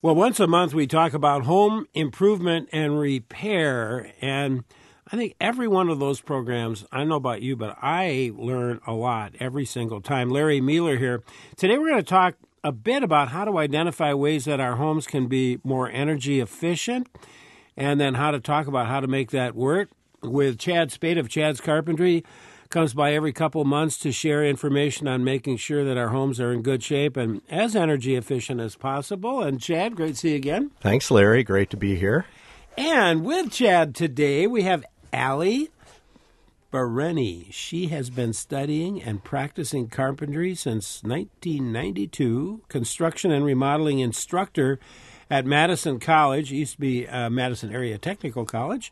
Well, once a month we talk about home improvement and repair, and I think every one of those programs, I don't know about you, but I learn a lot every single time. Larry Mueller here. Today we're going to talk a bit about how to identify ways that our homes can be more energy efficient, and then how to talk about how to make that work with Chad Spade of Chad's Carpentry. Comes by every couple months to share information on making sure that our homes are in good shape and as energy efficient as possible. And Chad, great to see you again. Thanks, Larry. Great to be here. And with Chad today, we have Allie Bareni. She has been studying and practicing carpentry since 1992, construction and remodeling instructor at Madison College, used to be Madison Area Technical College.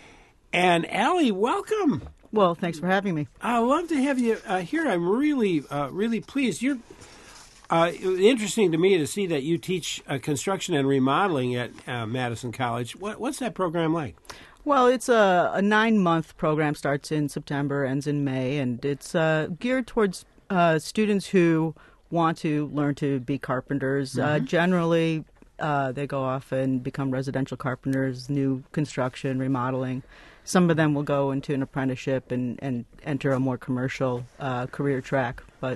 And Allie, welcome. Well, thanks for having me. I'd love to have you here. I'm really pleased. You're interesting to me to see that you teach construction and remodeling at Madison College. What's that program like? Well, it's a 9-month program, starts in September, ends in May, and it's geared towards students who want to learn to be carpenters. Generally, they go off and become residential carpenters, new construction, remodeling. Some of them will go into an apprenticeship and enter a more commercial career track. But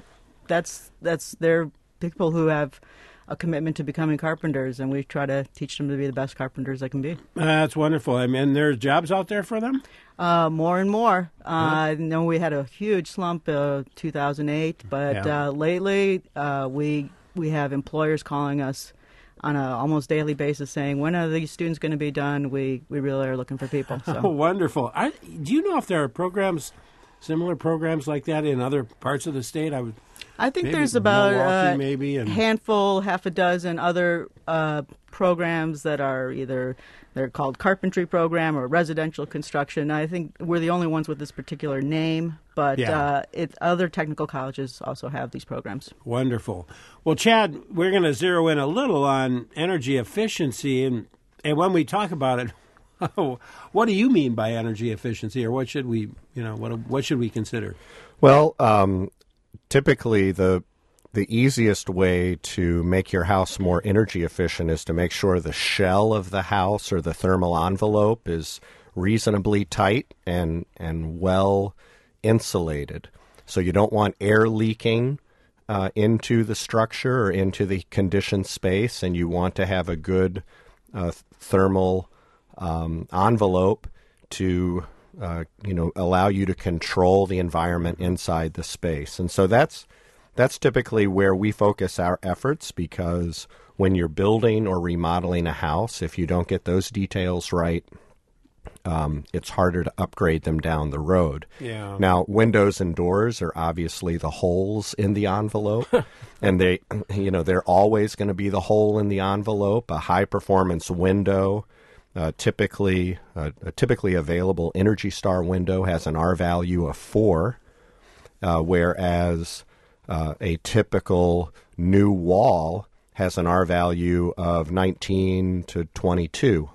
they're people who have a commitment to becoming carpenters, and we try to teach them to be the best carpenters they can be. That's wonderful. I mean, there's jobs out there for them? More and more. I know we had a huge slump 2008, but lately we have employers calling us on an almost daily basis saying, when are these students going to be done? We really are looking for people. So. Oh, wonderful. Do you know if there are similar programs like that in other parts of the state? I think there's about handful, half a dozen other programs that are they're called carpentry program or residential construction. I think we're the only ones with this particular name, but other technical colleges also have these programs. Wonderful. Well, Chad, we're going to zero in a little on energy efficiency, and when we talk about it, what do you mean by energy efficiency, or what should we consider? Well, typically the easiest way to make your house more energy efficient is to make sure the shell of the house or the thermal envelope is reasonably tight and well insulated. So you don't want air leaking into the structure or into the conditioned space, and you want to have a good thermal envelope to allow you to control the environment inside the space. And so that's typically where we focus our efforts, because when you're building or remodeling a house, if you don't get those details right, it's harder to upgrade them down the road. Yeah. Now, windows and doors are obviously the holes in the envelope, and they're always going to be the hole in the envelope. A high-performance window, typically available Energy Star window has an R value of 4, whereas a typical new wall has an R value of 19 to 22.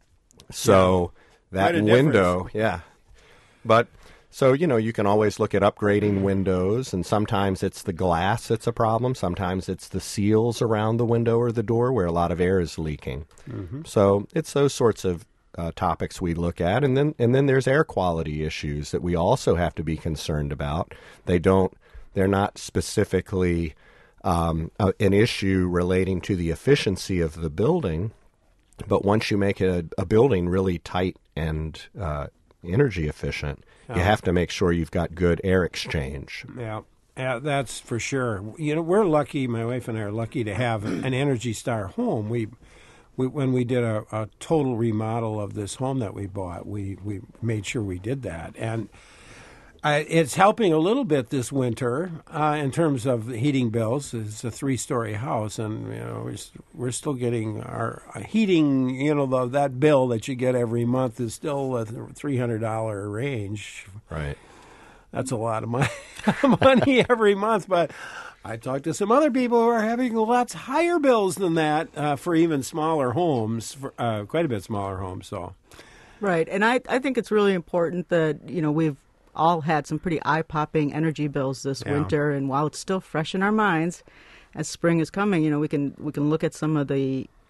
So that window, But so, you can always look at upgrading windows, and sometimes it's the glass that's a problem. Sometimes it's the seals around the window or the door where a lot of air is leaking. Mm-hmm. So it's those sorts of topics we look at. And then there's air quality issues that we also have to be concerned about. They're not specifically an issue relating to the efficiency of the building, but once you make a building really tight and energy efficient, you have to make sure you've got good air exchange. Yeah, that's for sure. We're lucky, my wife and I are lucky to have an Energy Star home. We when we did a total remodel of this home that we bought, we made sure we did that. And it's helping a little bit this winter in terms of heating bills. It's a 3-story house, and we're still getting our heating. That bill that you get every month is still a $300 range. Right. That's a lot of money every month. But I talked to some other people who are having lots higher bills than that for even smaller homes, quite a bit smaller homes. So. Right, and I think it's really important that we've all had some pretty eye-popping energy bills this winter, and while it's still fresh in our minds, as spring is coming, we can look at some of the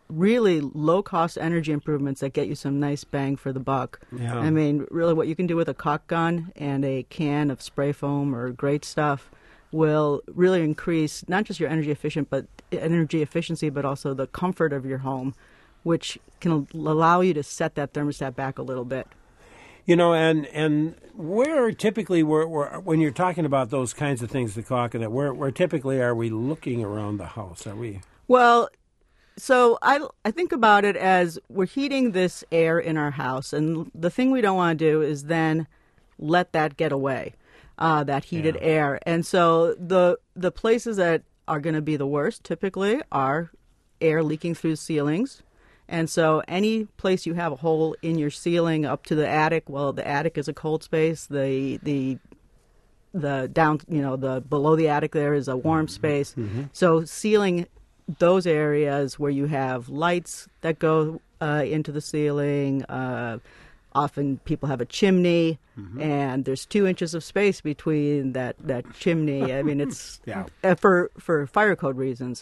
really low-cost energy improvements that get you some nice bang for the buck. Yeah. I mean, really what you can do with a caulk gun and a can of spray foam or great stuff will really increase not just your energy efficiency, but also the comfort of your home, which can allow you to set that thermostat back a little bit. And where typically, when you're talking about those kinds of things, the caulk and that, where typically are we looking around the house? Are we? Well, so I think about it as we're heating this air in our house, and the thing we don't want to do is then let that get away, that heated air. And so the places that are going to be the worst typically are air leaking through ceilings. And so any place you have a hole in your ceiling up to the attic, well, the attic is a cold space. The down, the below the attic there is a warm space. Mm-hmm. So sealing those areas where you have lights that go into the ceiling. Often people have a chimney, and there's 2 inches of space between that chimney. I mean, it's for fire code reasons.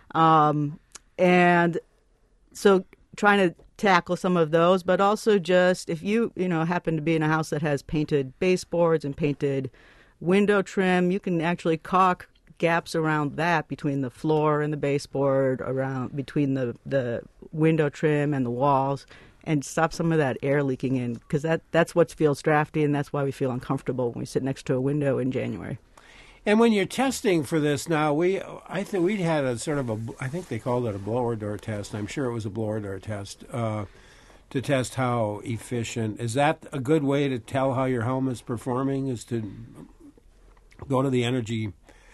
And so trying to tackle some of those, but also just if you happen to be in a house that has painted baseboards and painted window trim, you can actually caulk gaps around that between the floor and the baseboard, around between the window trim and the walls, and stop some of that air leaking in, because that's what feels drafty, and that's why we feel uncomfortable when we sit next to a window in January. And when you're testing for this now, I think we had a sort of I think they called it a blower door test. I'm sure it was a blower door test to test how efficient. Is that a good way to tell how your home is performing? Is to go to the Energy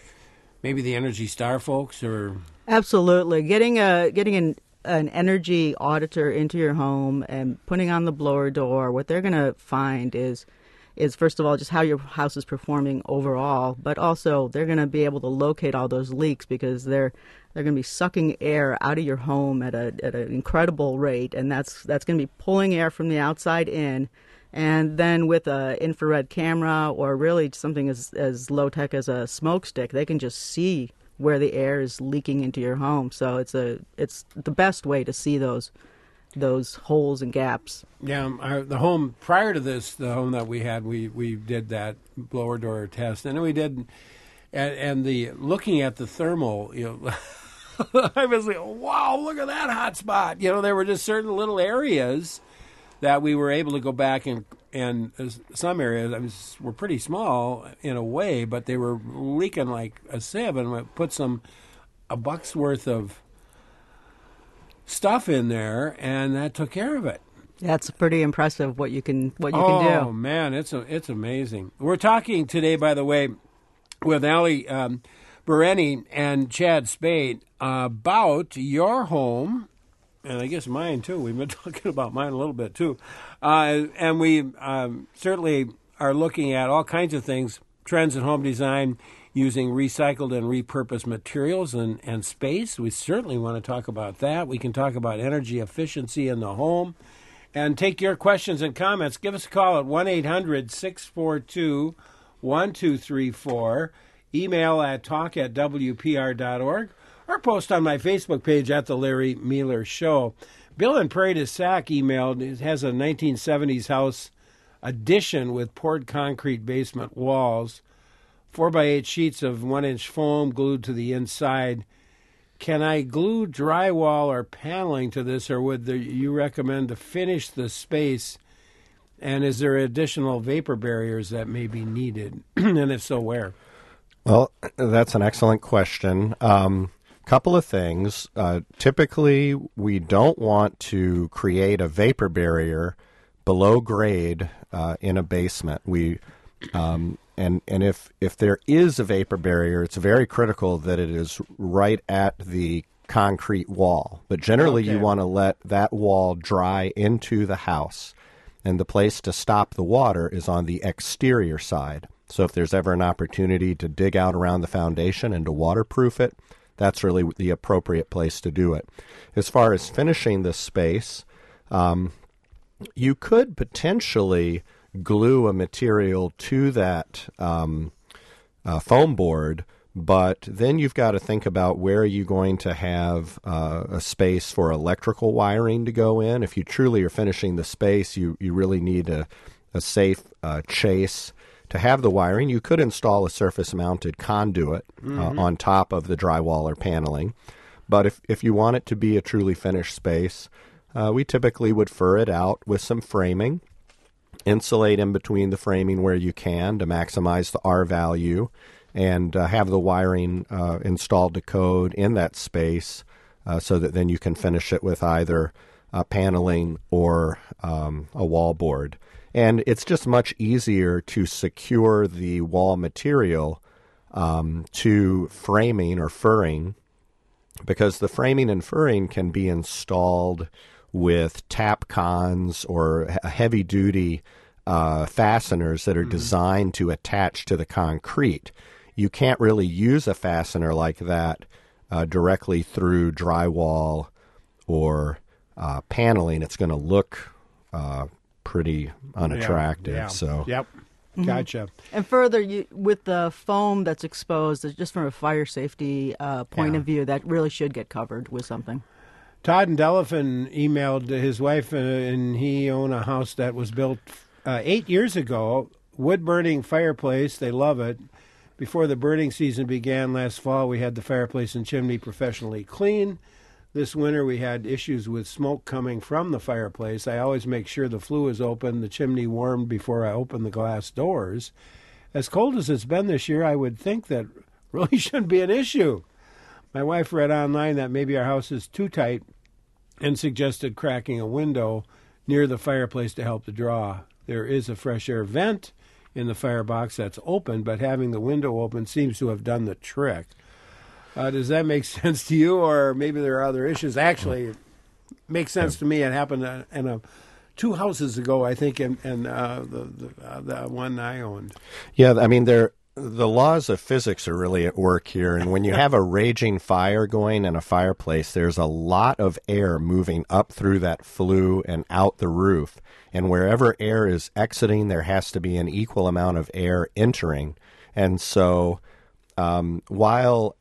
Star folks, or absolutely getting an energy auditor into your home and putting on the blower door. What they're going to find is first of all just how your house is performing overall, but also they're going to be able to locate all those leaks, because they're going to be sucking air out of your home at an incredible rate, and that's going to be pulling air from the outside in. And then with an infrared camera, or really something as low tech as a smoke stick, they can just see where the air is leaking into your home. So it's the best way to see those holes and gaps. Yeah, the home prior to this, the home that we had, we did that blower door test, and then we did, and the looking at the thermal, I was like, wow, look at that hot spot. There were just certain little areas that we were able to go back and some areas were pretty small in a way, but they were leaking like a sieve, and we put a buck's worth of stuff in there, and that took care of it. That's pretty impressive what you can do. Oh man, it's amazing. We're talking today, by the way, with Allie Bereni and Chad Spade about your home, and I guess mine too. We've been talking about mine a little bit too, and we certainly are looking at all kinds of things, trends in home design, using recycled and repurposed materials and space. We certainly want to talk about that. We can talk about energy efficiency in the home and take your questions and comments. Give us a call at 1-800-642-1234. Email at talk@wpr.org, or post on my Facebook page at The Larry Mealer Show. Bill in Prairie du Sac emailed. It has a 1970s house addition with poured concrete basement walls, 4x8 sheets of 1-inch foam glued to the inside. Can I glue drywall or paneling to this, or would you recommend to finish the space? And is there additional vapor barriers that may be needed? And if so, where? Well, that's an excellent question. Couple of things. Typically, we don't want to create a vapor barrier below grade in a basement. And if there is a vapor barrier, it's very critical that it is right at the concrete wall. But generally, you want to let that wall dry into the house. And the place to stop the water is on the exterior side. So if there's ever an opportunity to dig out around the foundation and to waterproof it, that's really the appropriate place to do it. As far as finishing this space, you could potentially glue a material to that foam board, But then you've got to think about where are you going to have a space for electrical wiring to go in. If you truly are finishing the space, you really need a safe chase to have the wiring. You could install a surface-mounted conduit on top of the drywall or paneling. But if you want it to be a truly finished space, we typically would fur it out with some framing, insulate in between the framing where you can to maximize the R value, and have the wiring installed to code in that space so that then you can finish it with either paneling or a wall board. And it's just much easier to secure the wall material to framing or furring, because the framing and furring can be installed with Tapcons or heavy-duty fasteners that are designed to attach to the concrete. You can't really use a fastener like that directly through drywall or paneling. It's going to look pretty unattractive. Yeah. So, Yep. Gotcha. And further, with the foam that's exposed, just from a fire safety point of view, that really should get covered with something. Todd in Delavan emailed his wife, and he owned a house that was built 8 years ago. Wood-burning fireplace. They love it. Before the burning season began last fall, we had the fireplace and chimney professionally cleaned. This winter, we had issues with smoke coming from the fireplace. I always make sure the flue is open, the chimney warmed before I open the glass doors. As cold as it's been this year, I would think that really shouldn't be an issue. My wife read online that maybe our house is too tight and suggested cracking a window near the fireplace to help the draw. There is a fresh air vent in the firebox that's open, but having the window open seems to have done the trick. Does that make sense to you, or maybe there are other issues? Actually, it makes sense to me. It happened in 2 houses ago, I think, and the one I owned. yeah, I mean, the laws of physics are really at work here. And when you have a raging fire going in a fireplace, there's a lot of air moving up through that flue and out the roof. And wherever air is exiting, there has to be an equal amount of air entering. And so while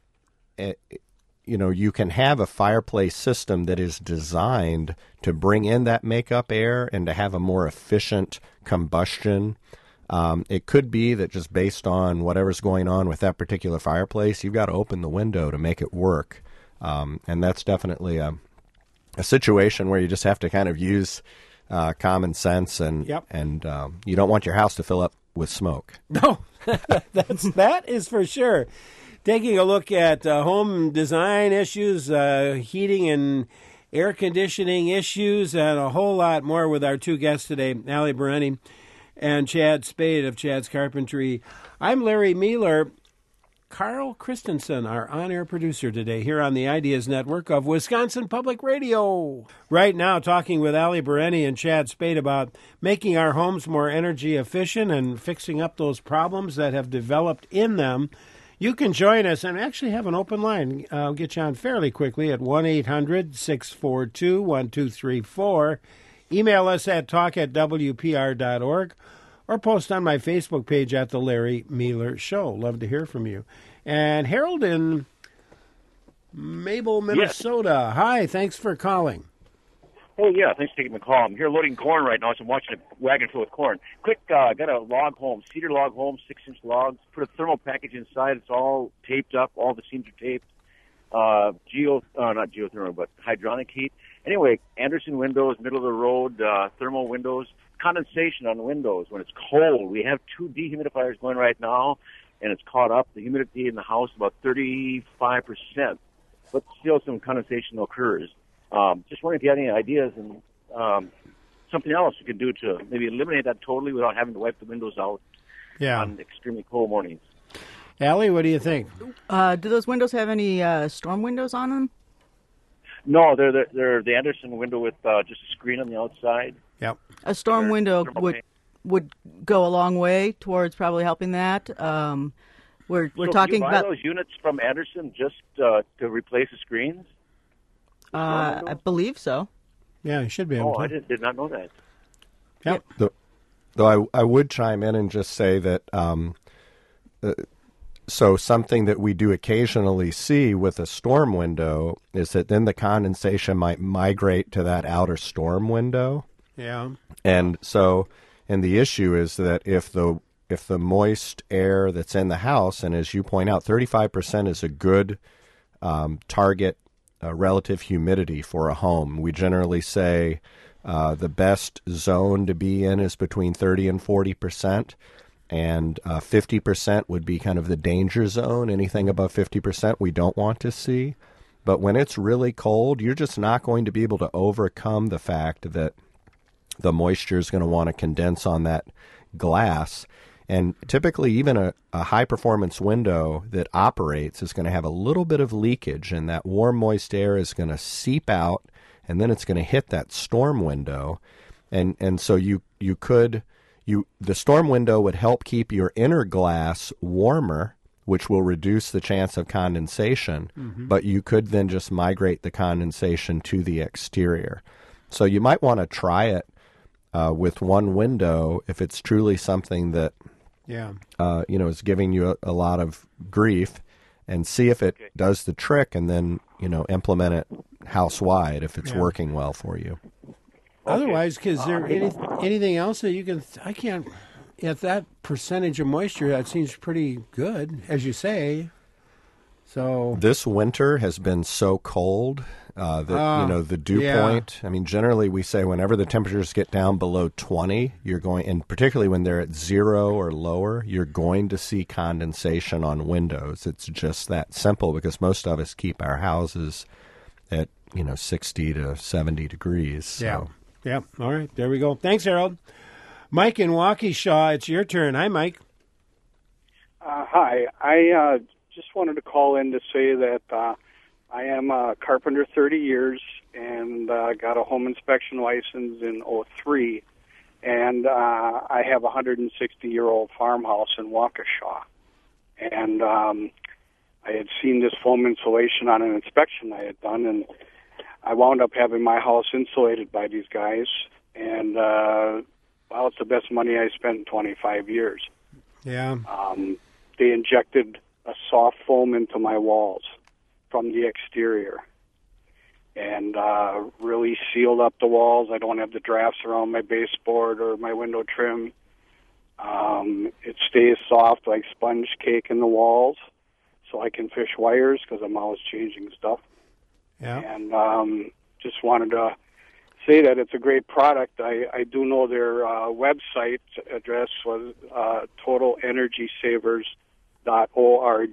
you can have a fireplace system that is designed to bring in that makeup air and to have a more efficient combustion, it could be that just based on whatever's going on with that particular fireplace, you've got to open the window to make it work. And that's definitely a situation where you just have to kind of use common sense, and you don't want your house to fill up with smoke. No, that is for sure. Taking a look at home design issues, heating and air conditioning issues, and a whole lot more with our 2 guests today, Allie Bereni and Chad Spade of Chad's Carpentry. I'm Larry Mueller. Carl Christensen, our on-air producer today here on the Ideas Network of Wisconsin Public Radio. Right now, talking with Allie Bereni and Chad Spade about making our homes more energy efficient and fixing up those problems that have developed in them. You can join us and actually have an open line. I'll get you on fairly quickly at 1-800-642-1234. Email us at talk@wpr.org or post on my Facebook page at The Larry Mueller Show. Love to hear from you. And Harold in Mabel, Minnesota. Yes. Hi, thanks for calling. Oh, yeah, thanks for taking the call. I'm here loading corn right now, so I'm watching a wagon full of corn. Quick, got a log home, cedar log home, 6-inch logs. Put a thermal package inside. It's all taped up. All the seams are taped. Not geothermal, but hydronic heat. Anyway, Anderson windows, middle of the road, thermal windows, condensation on the windows when it's cold. We have 2 dehumidifiers going right now, and it's caught up. The humidity in the house is about 35%, but still some condensation occurs. Just wondering if you had any ideas and something else you could do to maybe eliminate that totally without having to wipe the windows out on extremely cold mornings. Allie, what do you think? Do those windows have any storm windows on them? No, they're the Anderson window with just a screen on the outside. Yep. A storm window would go a long way towards probably helping that. We're talking about those units from Anderson just to replace the screens. I believe so. Yeah, you should be able to. I did not know that. Yep. Though I would chime in and just say that So something that we do occasionally see with a storm window is that then the condensation might migrate to that outer storm window. Yeah. And the issue is that if the moist air that's in the house, and as you point out, 35% is a good target relative humidity for a home. We generally say the best zone to be in is between 30 and 40%. And 50% would be kind of the danger zone. Anything above 50% we don't want to see. But when it's really cold, you're just not going to be able to overcome the fact that the moisture is going to want to condense on that glass. And typically even a high-performance window that operates is going to have a little bit of leakage, and that warm, moist air is going to seep out, and then it's going to hit that storm window. And so the storm window would help keep your inner glass warmer, which will reduce the chance of condensation, but you could then just migrate the condensation to the exterior. So you might want to try it with one window if it's truly something that is giving you a lot of grief, and see if it does the trick, and then implement it house-wide if it's working well for you. Otherwise, is there anything else that you can? I can't. At that percentage of moisture, that seems pretty good, as you say. So this winter has been so cold that the dew point. I mean, generally we say whenever the temperatures get down below 20, you're going, and particularly when they're at 0 or lower, you're going to see condensation on windows. It's just that simple, because most of us keep our houses at 60 to 70 degrees. So. Yeah. Yeah. All right. There we go. Thanks, Harold. Mike in Waukesha, it's your turn. Hi, Mike. Hi. I just wanted to call in to say that I am a carpenter 30 years and got a home inspection license in 2003. And I have a 160-year-old farmhouse in Waukesha. And I had seen this foam insulation on an inspection I had done, and I wound up having my house insulated by these guys, and it's the best money I spent in 25 years. Yeah. They injected a soft foam into my walls from the exterior, and really sealed up the walls. I don't have the drafts around my baseboard or my window trim. It stays soft like sponge cake in the walls, so I can fish wires because I'm always changing stuff. Yeah. And just wanted to say that it's a great product. I do know their website address was totalenergysavers.org.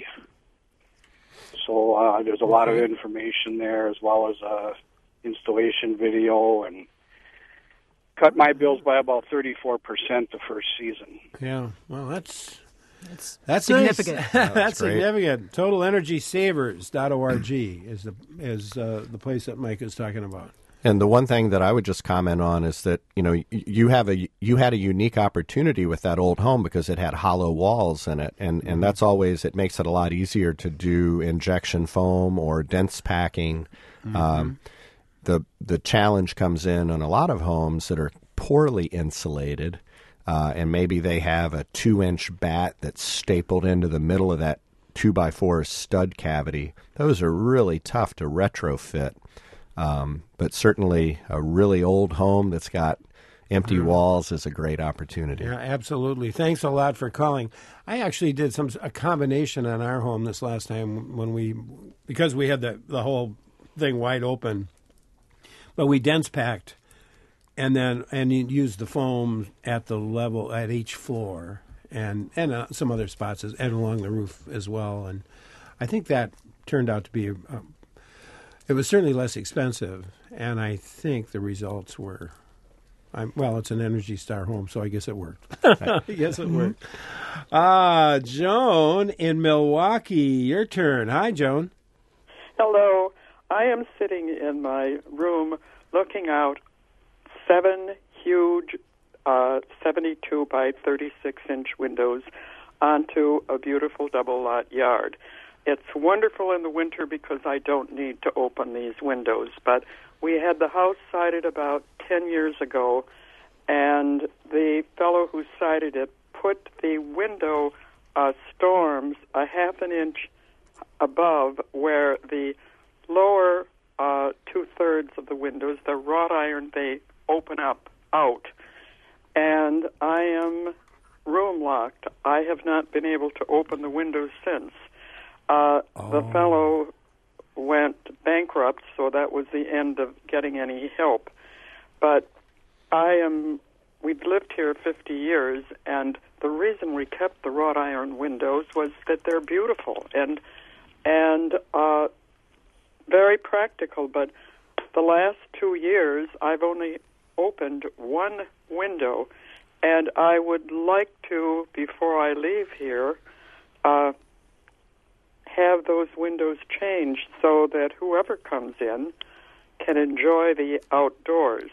So there's a lot of information there, as well as installation video, and cut my bills by about 34% the first season. Yeah. Well, that's significant. Nice. That's significant. TotalEnergySavers.org is the place that Mike is talking about. And the one thing that I would just comment on is that you had a unique opportunity with that old home because it had hollow walls in it, and that's always, it makes it a lot easier to do injection foam or dense packing. The challenge comes in on a lot of homes that are poorly insulated. And maybe they have a 2-inch bat that's stapled into the middle of that 2x4 stud cavity. Those are really tough to retrofit. But certainly a really old home that's got empty walls is a great opportunity. Yeah, absolutely. Thanks a lot for calling. I actually did a combination on our home this last time because we had the whole thing wide open, but we dense packed. And you use the foam at the level at each floor, and some other spots and along the roof as well. And I think that turned out to be it was certainly less expensive, and I think the results were. It's an Energy Star home, so I guess it worked. Worked. Joan in Milwaukee, your turn. Hi, Joan. Hello. I am sitting in my room looking out 7 huge 72 by 36-inch windows onto a beautiful double-lot yard. It's wonderful in the winter because I don't need to open these windows, but we had the house sided about 10 years ago, and the fellow who sided it put the window storms a half an inch above where the lower two-thirds of the windows, the wrought iron, they open up out. And I am room locked. I have not been able to open the windows since. The fellow went bankrupt, so that was the end of getting any help. But we've lived here 50 years, and the reason we kept the wrought iron windows was that they're beautiful and very practical. But the last 2 years, I've only opened one window, and I would like to, before I leave here, have those windows changed so that whoever comes in can enjoy the outdoors.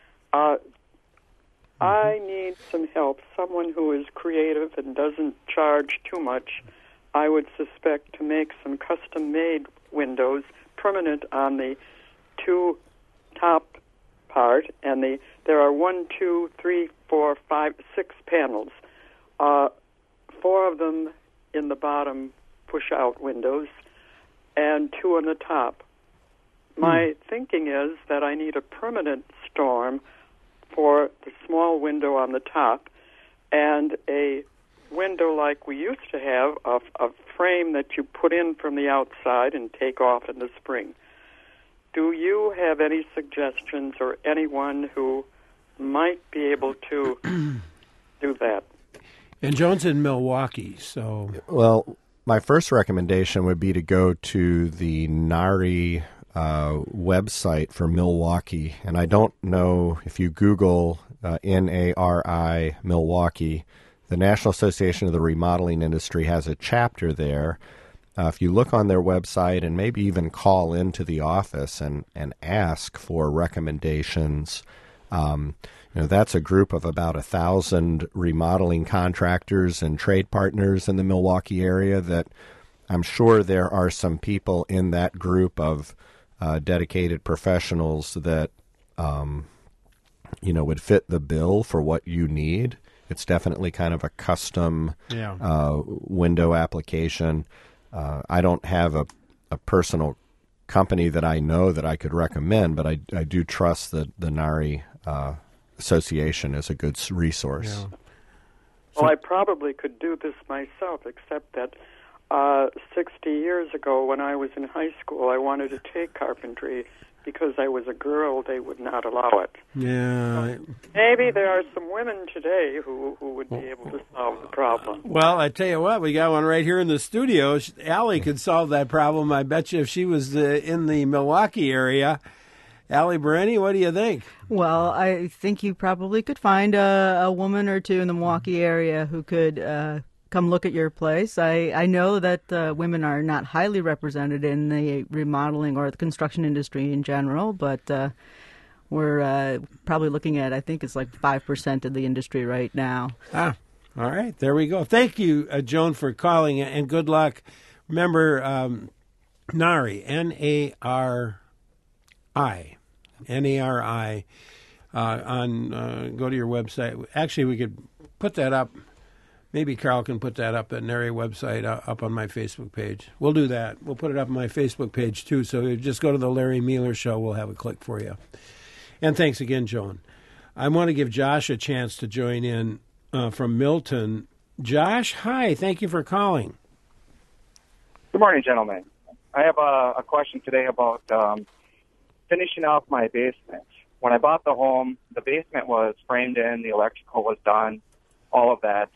I need some help, someone who is creative and doesn't charge too much, I would suspect, to make some custom-made windows permanent on the two top part, and there are 1, 2, 3, 4, 5, 6 panels. 4 of them in the bottom push-out windows, and 2 on the top. My thinking is that I need a permanent storm for the small window on the top, and a window like we used to have, a frame that you put in from the outside and take off in the spring. Do you have any suggestions or anyone who might be able to do that? And Joan's in Milwaukee, so... Well, my first recommendation would be to go to the NARI website for Milwaukee. And I don't know if you Google NARI Milwaukee, the National Association of the Remodeling Industry has a chapter there. If you look on their website and maybe even call into the office and ask for recommendations, that's a group of about 1,000 remodeling contractors and trade partners in the Milwaukee area that I'm sure there are some people in that group of dedicated professionals that, would fit the bill for what you need. It's definitely kind of a custom window application. I don't have a personal company that I know that I could recommend, but I do trust that the NARI Association is a good resource. Yeah. Well, I probably could do this myself, except that 60 years ago when I was in high school, I wanted to take carpentry. Because I was a girl, they would not allow it. Yeah. Maybe there are some women today who would be able to solve the problem. Well, I tell you what, we got one right here in the studio. Allie could solve that problem, I bet you, if she was in the Milwaukee area. Allie Bereni, what do you think? Well, I think you probably could find a woman or two in the Milwaukee area who could come look at your place. I know that women are not highly represented in the remodeling or the construction industry in general, but we're probably looking at, I think it's like 5% of the industry right now. All right. There we go. Thank you, Joan, for calling, and good luck. Remember, NARI, N-A-R-I, N-A-R-I, go to your website. Actually, we could put that up. Maybe Carl can put that up at NARI website up on my Facebook page. We'll do that. We'll put it up on my Facebook page, too. So you just go to the Larry Mueller Show. We'll have a click for you. And thanks again, Joan. I want to give Josh a chance to join in from Milton. Josh, hi. Thank you for calling. Good morning, gentlemen. I have a question today about finishing off my basement. When I bought the home, the basement was framed in, the electrical was done, all of that.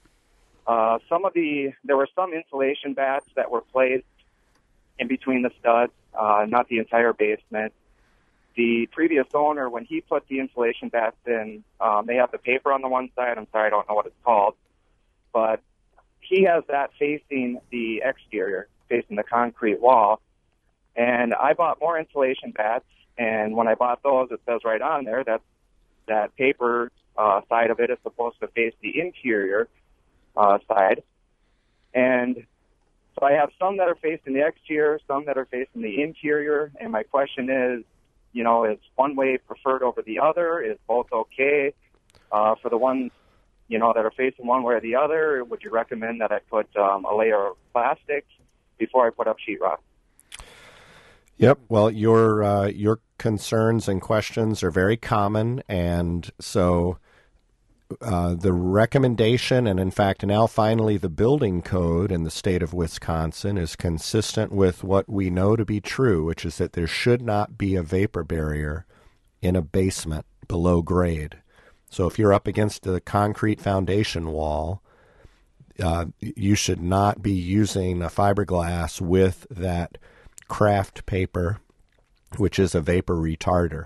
There were some insulation bats that were placed in between the studs, not the entire basement. The previous owner, when he put the insulation bats in, they have the paper on the one side. I'm sorry, I don't know what it's called. But he has that facing the exterior, facing the concrete wall. And I bought more insulation bats, and when I bought those, it says right on there that paper side of it is supposed to face the interior side. And so I have some that are facing the exterior, some that are facing the interior, and my question is, is one way preferred over the other? Is both okay? For the ones, that are facing one way or the other? Or would you recommend that I put a layer of plastic before I put up sheetrock? Yep. Well, your concerns and questions are very common, and so the recommendation, and in fact now finally the building code in the state of Wisconsin, is consistent with what we know to be true, which is that there should not be a vapor barrier in a basement below grade. So if you're up against the concrete foundation wall, you should not be using a fiberglass with that craft paper, which is a vapor retarder.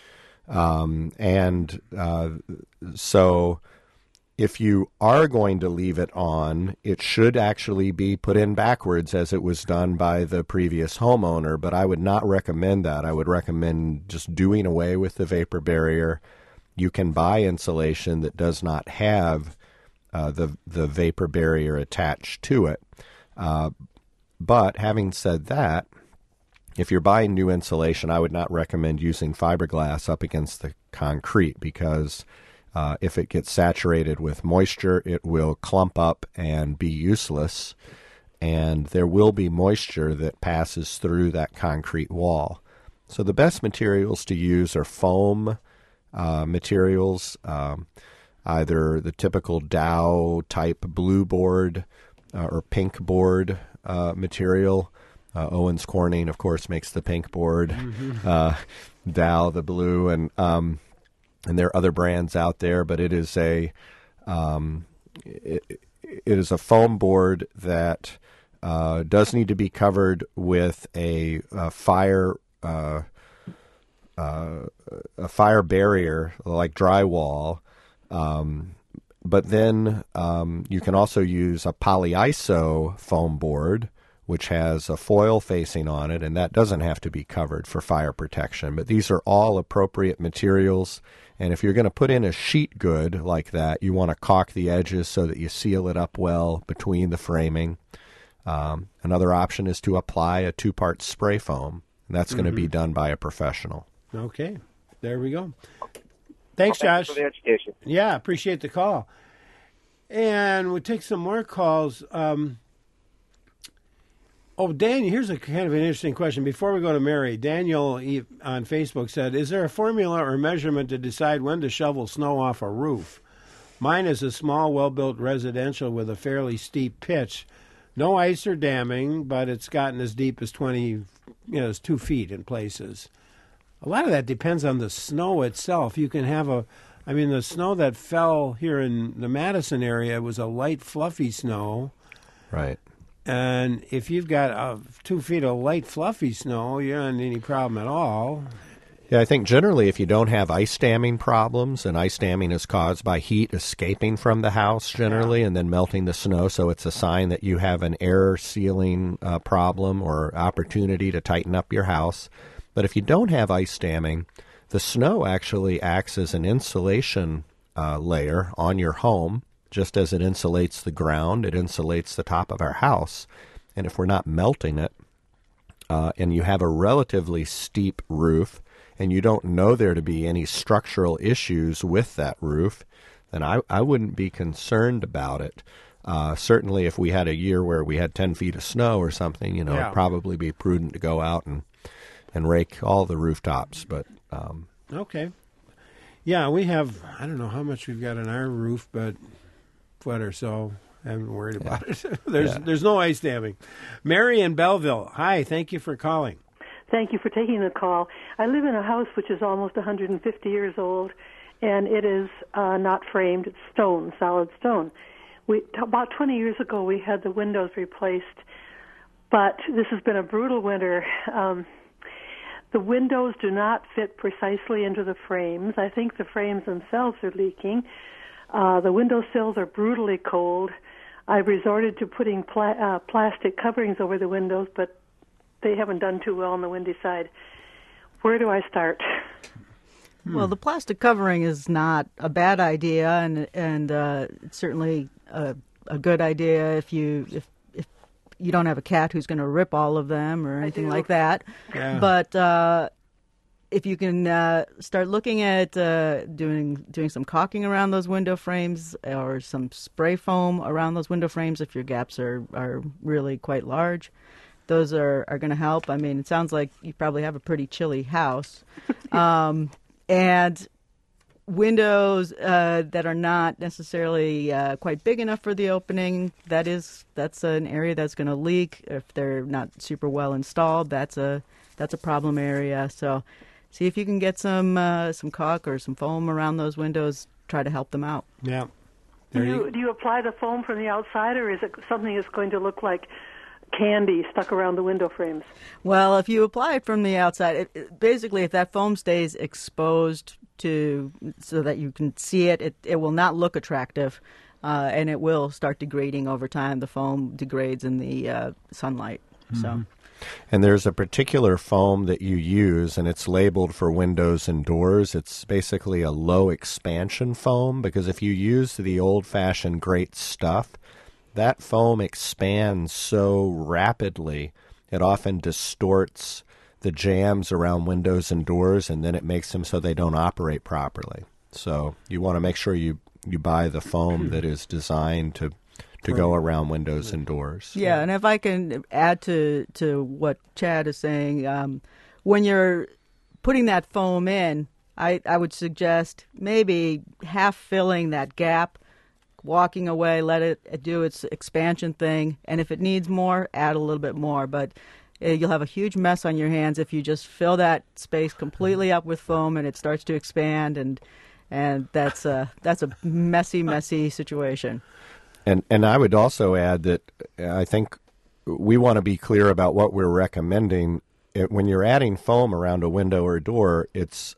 So if you are going to leave it on, it should actually be put in backwards as it was done by the previous homeowner, but I would not recommend that. I would recommend just doing away with the vapor barrier. You can buy insulation that does not have the vapor barrier attached to it. But having said that, if you're buying new insulation, I would not recommend using fiberglass up against the concrete because if it gets saturated with moisture, it will clump up and be useless, and there will be moisture that passes through that concrete wall. So the best materials to use are foam materials, either the typical Dow type blue board or pink board material. Owens Corning, of course, makes the pink board. Dow the blue, and there are other brands out there, but it is a foam board that does need to be covered with a fire barrier like drywall. But then you can also use a polyiso foam board, which has a foil facing on it, and that doesn't have to be covered for fire protection. But these are all appropriate materials, and if you're going to put in a sheet good like that, you want to caulk the edges so that you seal it up well between the framing. Another option is to apply a 2-part spray foam, and that's going to be done by a professional. Okay, there we go. Thanks, Josh. Thanks for the education. Yeah, appreciate the call. And we'll take some more calls. Dan, here's a kind of an interesting question. Before we go to Mary, Daniel on Facebook said, is there a formula or measurement to decide when to shovel snow off a roof? Mine is a small, well-built residential with a fairly steep pitch. No ice or damming, but it's gotten as deep as 2 feet in places. A lot of that depends on the snow itself. You can have the snow that fell here in the Madison area was a light, fluffy snow. Right. And if you've got 2 feet of light, fluffy snow, you don't have any problem at all. Yeah, I think generally if you don't have ice damming problems, and ice damming is caused by heat escaping from the house generally and then melting the snow, so it's a sign that you have an air sealing problem or opportunity to tighten up your house. But if you don't have ice damming, the snow actually acts as an insulation layer on your home. Just as it insulates the ground, it insulates the top of our house. And if we're not melting it, and you have a relatively steep roof, and you don't know there to be any structural issues with that roof, then I wouldn't be concerned about it. Certainly if we had a year where we had 10 feet of snow or something, it'd probably be prudent to go out and rake all the rooftops. But Okay. Yeah, we have, I don't know how much we've got on our roof, but foot or so. I haven't worried about it. There's no ice damming. Mary in Belleville. Hi, thank you for calling. Thank you for taking the call. I live in a house which is almost 150 years old, and it is not framed. It's stone, solid stone. About 20 years ago, we had the windows replaced, but this has been a brutal winter. The windows do not fit precisely into the frames. I think the frames themselves are leaking. The window sills are brutally cold. I've resorted to putting plastic coverings over the windows, but they haven't done too well on the windy side. Where do I start? Well, the plastic covering is not a bad idea, and it's certainly a good idea if you don't have a cat who's going to rip all of them or anything like that. Yeah. But if you can start looking at doing some caulking around those window frames or some spray foam around those window frames if your gaps are really quite large, those are going to help. I mean, it sounds like you probably have a pretty chilly house. And windows that are not necessarily quite big enough for the opening, that's an area that's going to leak. If they're not super well installed, that's a problem area. So see if you can get some caulk or some foam around those windows. Try to help them out. Yeah. Do you apply the foam from the outside, or is it something that's going to look like candy stuck around the window frames? Well, if you apply it from the outside, basically if that foam stays exposed so that you can see it, it will not look attractive, and it will start degrading over time. The foam degrades in the sunlight. Mm-hmm. So. And there's a particular foam that you use, and it's labeled for windows and doors. It's basically a low expansion foam, because if you use the old-fashioned great stuff, that foam expands so rapidly, it often distorts the jambs around windows and doors, and then it makes them so they don't operate properly. So you want to make sure you buy the foam that is designed to go around windows and doors. Yeah, and if I can add to what Chad is saying, when you're putting that foam in, I would suggest maybe half filling that gap, walking away, let it do its expansion thing, and if it needs more, add a little bit more. But you'll have a huge mess on your hands if you just fill that space completely up with foam and it starts to expand, and that's a messy situation. And I would also add that I think we want to be clear about what we're recommending. When you're adding foam around a window or door, it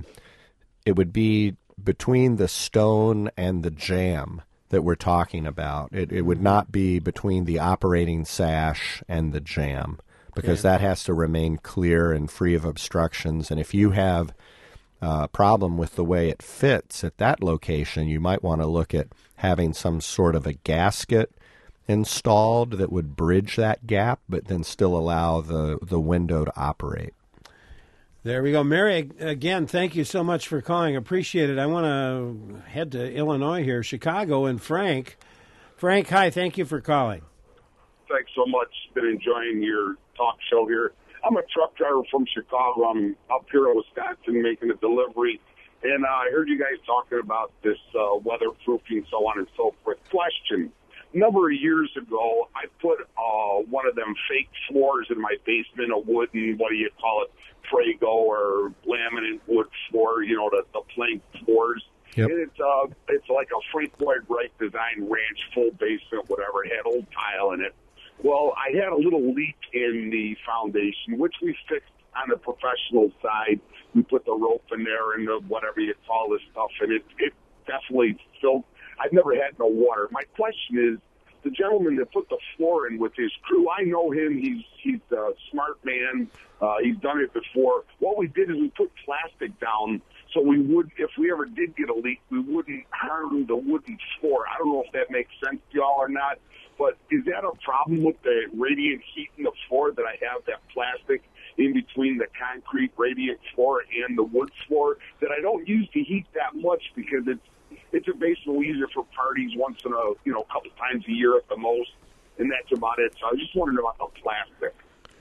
would be between the stone and the jamb that we're talking about. It would not be between the operating sash and the jamb, because that has to remain clear and free of obstructions. And if you have a problem with the way it fits at that location, you might want to look at having some sort of a gasket installed that would bridge that gap, but then still allow the window to operate. There we go. Mary, again, thank you so much for calling. Appreciate it. I want to head to Illinois here, Chicago, and Frank. Frank, hi. Thank you for calling. Thanks so much. Been enjoying your talk show here. I'm a truck driver from Chicago. I'm up here in Wisconsin making a delivery, and I heard you guys talking about this weatherproofing, so on and so forth. Question. A number of years ago, I put one of them fake floors in my basement, a wooden, what do you call it, Prego or laminate wood floor, the plank floors. Yep. And it's like a Frank Lloyd Wright design ranch, full basement, whatever. It had old tile in it. Well, I had a little leak in the foundation, which we fixed on the professional side. We put the rope in there and the whatever you call this stuff, and it definitely filled. I've never had no water. My question is, the gentleman that put the floor in with his crew, I know him. He's a smart man. He's done it before. What we did is we put plastic down so we would, if we ever did get a leak, we wouldn't harm the wooden floor. I don't know if that makes sense to y'all or not, but is that a problem with the radiant heat in the floor, that I have that plastic in between the concrete radiant floor and the wood floor that I don't use to heat that much, because it's a basement we use it for parties once in a couple times a year at the most, and that's about it. So I was just wondering about the plastic.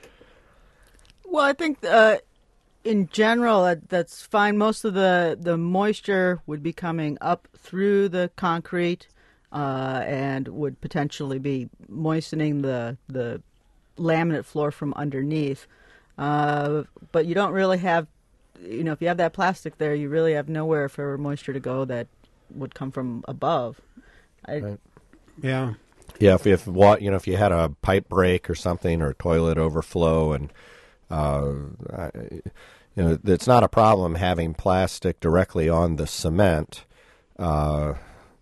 Well, I think in general that's fine. Most of the moisture would be coming up through the concrete and would potentially be moistening the laminate floor from underneath. But you don't really have, if you have that plastic there, you really have nowhere for moisture to go that would come from above. Right. Yeah. Yeah, if you had a pipe break or something, or a toilet overflow, and it's not a problem having plastic directly on the cement, but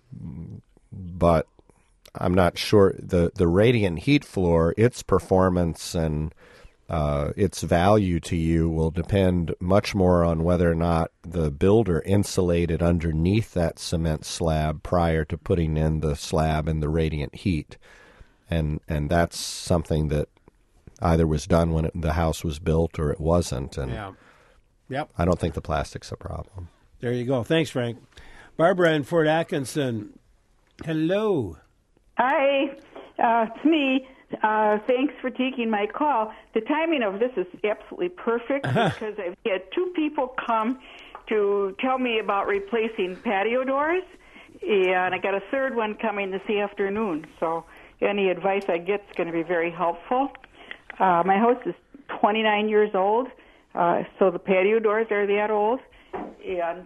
I'm not sure the radiant heat floor, its performance and its value to you will depend much more on whether or not the builder insulated underneath that cement slab prior to putting in the slab and the radiant heat. And that's something that either was done when the house was built or it wasn't. And Yep. I don't think the plastic's a problem. There you go. Thanks, Frank. Barbara in Fort Atkinson. Hello. Hi, it's me. Thanks for taking my call. The timing of this is absolutely perfect because I've had two people come to tell me about replacing patio doors, and I got a third one coming this afternoon. So any advice I get is going to be very helpful. My house is 29 years old, so the patio doors are that old, and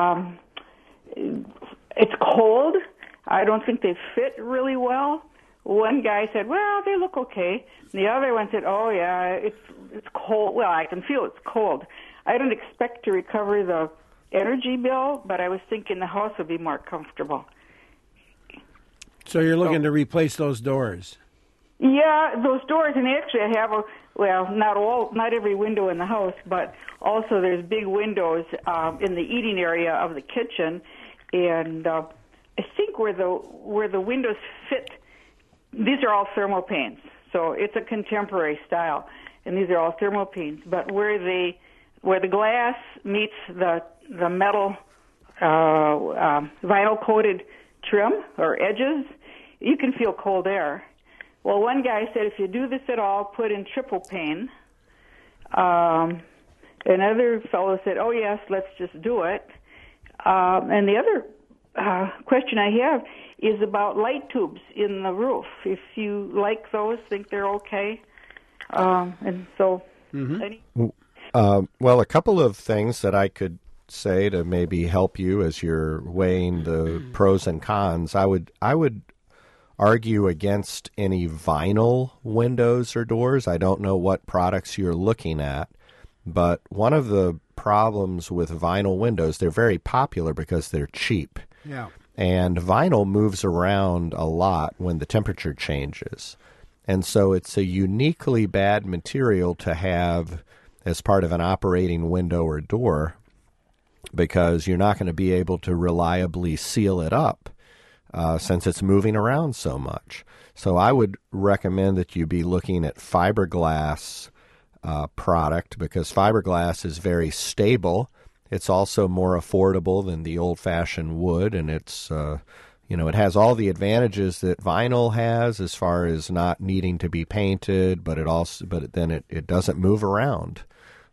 it's cold. I don't think they fit really well. One guy said, well, they look okay. And the other one said, oh, yeah, it's cold. Well, I can feel it's cold. I don't expect to recover the energy bill, but I was thinking the house would be more comfortable. So you're looking to replace those doors? Yeah, those doors, and actually I have not every window in the house, but also there's big windows in the eating area of the kitchen, and I think where the windows fit, these are all thermal panes, so it's a contemporary style, and these are all thermal panes. But where the glass meets the metal vinyl coated trim or edges, you can feel cold air. Well, one guy said if you do this at all, put in triple pane. Another fellow said, oh yes, let's just do it. And the other question I have is about light tubes in the roof. If you like those, think they're okay. And so... Well, a couple of things that I could say to maybe help you as you're weighing the pros and cons. I would argue against any vinyl windows or doors. I don't know what products you're looking at, but one of the problems with vinyl windows, they're very popular because they're cheap. Yeah. And vinyl moves around a lot when the temperature changes. And so it's a uniquely bad material to have as part of an operating window or door because you're not going to be able to reliably seal it up since it's moving around so much. So I would recommend that you be looking at fiberglass product because fiberglass is very stable. It's also more affordable than the old-fashioned wood, and it's it has all the advantages that vinyl has as far as not needing to be painted, but then it doesn't move around.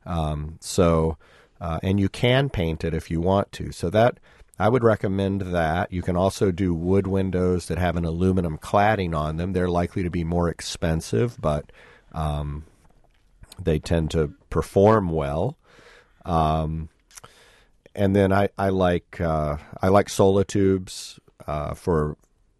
And you can paint it if you want to. So that I would recommend that. You can also do wood windows that have an aluminum cladding on them. They're likely to be more expensive, but they tend to perform well. And then I like Solitubes for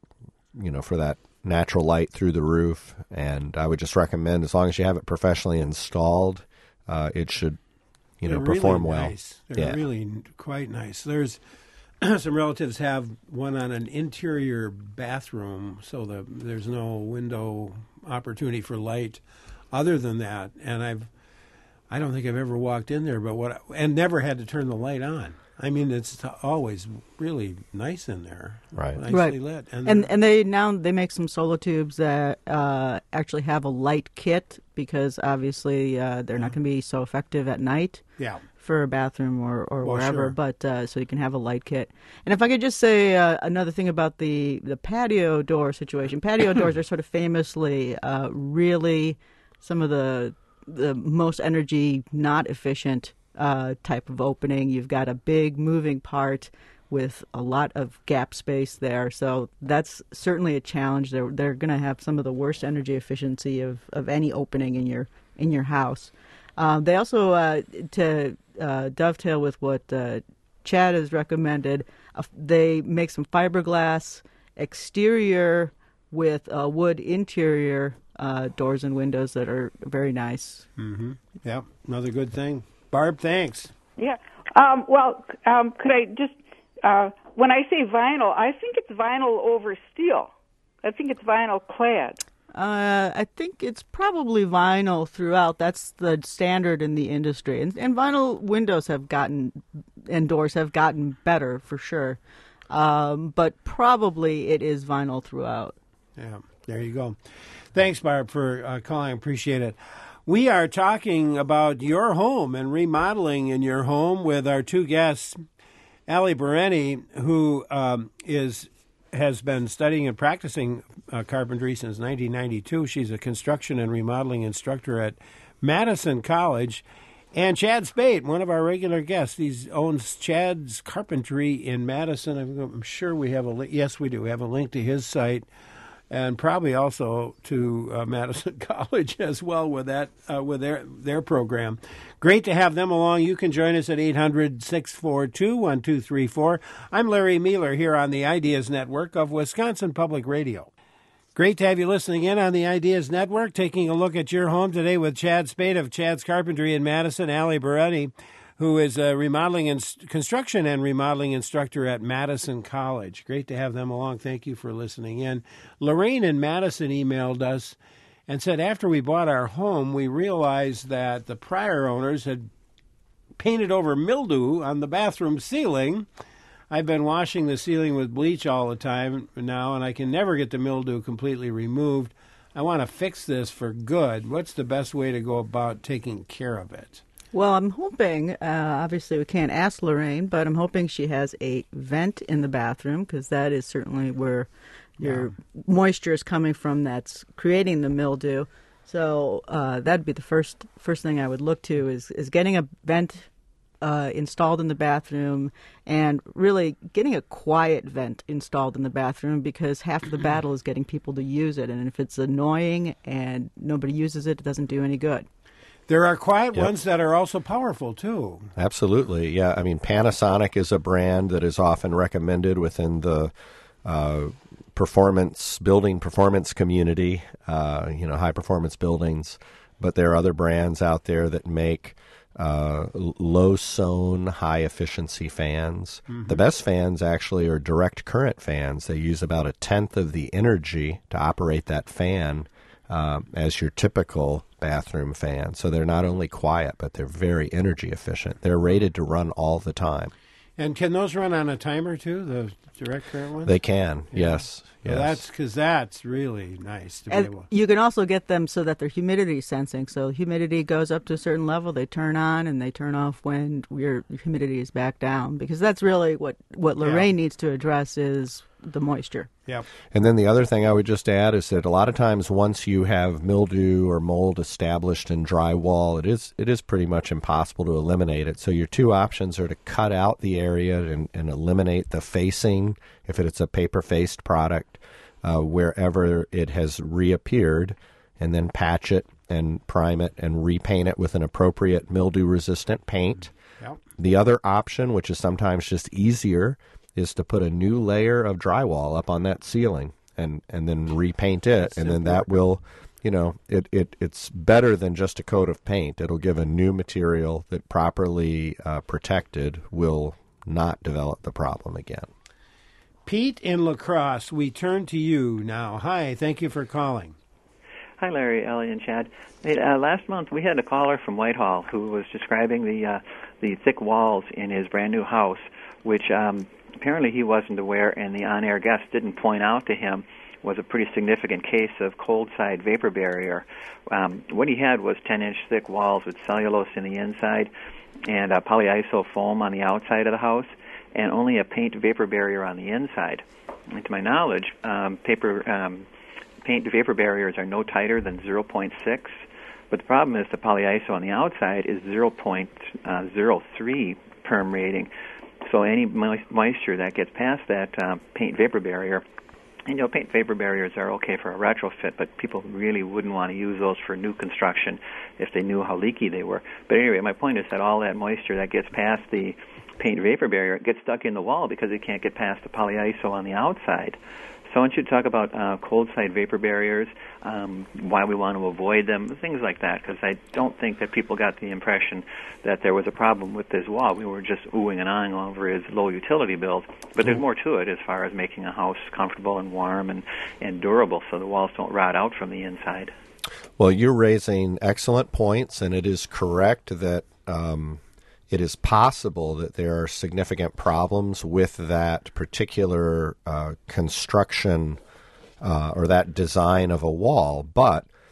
that natural light through the roof. And I would just recommend, as long as you have it professionally installed, it should perform really well. Nice. They're really quite nice. There's some relatives have one on an interior bathroom, so there's no window opportunity for light other than that. And I don't think I've ever walked in there, and never had to turn the light on. I mean, it's always really nice in there, nicely lit. And they make some Solitubes that actually have a light kit because obviously they're not going to be so effective at night. Yeah. For a bathroom or wherever, sure. But so you can have a light kit. And if I could just say another thing about the patio door situation. Patio doors are sort of famously really some of the most energy not efficient type of opening. You've got a big moving part with a lot of gap space there, so that's certainly a challenge. They're going to have some of the worst energy efficiency of any opening in your house. They also to dovetail with what Chad has recommended, they make some fiberglass exterior with wood interior doors and windows that are very nice. Mm-hmm. Yeah, another good thing. Barb, thanks. Yeah. Could I just, when I say vinyl, I think it's vinyl over steel. I think it's vinyl clad. I think it's probably vinyl throughout. That's the standard in the industry. And vinyl windows and doors have gotten better for sure. But probably it is vinyl throughout. Yeah, there you go. Thanks, Barb, for calling. Appreciate it. We are talking about your home and remodeling in your home with our two guests, Ali Bereni, who has been studying and practicing carpentry since 1992. She's a construction and remodeling instructor at Madison College. And Chad Spade, one of our regular guests. He owns Chad's Carpentry in Madison. I'm sure we have a link. Yes, we do. We have a link to his site and probably also to Madison College as well with that with their program. Great to have them along. You can join us at 800-642-1234. I'm Larry Mueller here on the Ideas Network of Wisconsin Public Radio. Great to have you listening in on the Ideas Network, taking a look at your home today with Chad Spade of Chad's Carpentry in Madison, Ali Bereni, who is a construction and remodeling instructor at Madison College. Great to have them along. Thank you for listening in. Lorraine in Madison emailed us and said, after we bought our home, we realized that the prior owners had painted over mildew on the bathroom ceiling. I've been washing the ceiling with bleach all the time now, and I can never get the mildew completely removed. I want to fix this for good. What's the best way to go about taking care of it? Well, I'm hoping, obviously we can't ask Lorraine, but I'm hoping she has a vent in the bathroom, because that is certainly where your moisture is coming from that's creating the mildew. So that'd be the first thing I would look to is getting a vent installed in the bathroom, and really getting a quiet vent installed in the bathroom, because half of the battle is getting people to use it. And if it's annoying and nobody uses it, it doesn't do any good. There are quiet ones that are also powerful, too. Absolutely, yeah. I mean, Panasonic is a brand that is often recommended within the building performance community, high-performance buildings. But there are other brands out there that make low-zone, high-efficiency fans. Mm-hmm. The best fans actually are direct current fans. They use about a tenth of the energy to operate that fan as your typical bathroom fan. So they're not only quiet, but they're very energy efficient. They're rated to run all the time. And can those run on a timer, too, the direct current ones? They can, yes. Well, that's really nice to be able. You can also get them so that they're humidity sensing. So humidity goes up to a certain level, they turn on, and they turn off when your humidity is back down. Because that's really what Lorraine needs to address is the moisture. Yeah. And then the other thing I would just add is that a lot of times once you have mildew or mold established in drywall, it is pretty much impossible to eliminate it. So your two options are to cut out the area and eliminate the facing, if it's a paper-faced product, wherever it has reappeared, and then patch it and prime it and repaint it with an appropriate mildew-resistant paint. Yep. The other option, which is sometimes just easier, is to put a new layer of drywall up on that ceiling and then repaint it. And then that will, it's better than just a coat of paint. It'll give a new material that properly protected will not develop the problem again. Pete in La Crosse, we turn to you now. Hi, thank you for calling. Hi, Larry, Ellie, and Chad. Hey, last month we had a caller from Whitehall who was describing the thick walls in his brand new house, which apparently he wasn't aware, and the on-air guest didn't point out to him, was a pretty significant case of cold side vapor barrier. What he had was 10-inch thick walls with cellulose in the inside and polyiso foam on the outside of the house, and only a paint vapor barrier on the inside. And to my knowledge, paint vapor barriers are no tighter than 0.6, but the problem is the polyiso on the outside is 0.03 perm rating. So any moisture that gets past that paint vapor barrier, and paint vapor barriers are okay for a retrofit, but people really wouldn't want to use those for new construction if they knew how leaky they were. But anyway, my point is that all that moisture that gets past the paint vapor barrier gets stuck in the wall because it can't get past the polyiso on the outside. So I want you to talk about cold side vapor barriers, why we want to avoid them, things like that, because I don't think that people got the impression that there was a problem with this wall. We were just oohing and ahhing over his low utility bills. But there's more to it as far as making a house comfortable and warm and durable so the walls don't rot out from the inside. Well, you're raising excellent points, and it is correct that it is possible that there are significant problems with that particular construction or that design of a wall, but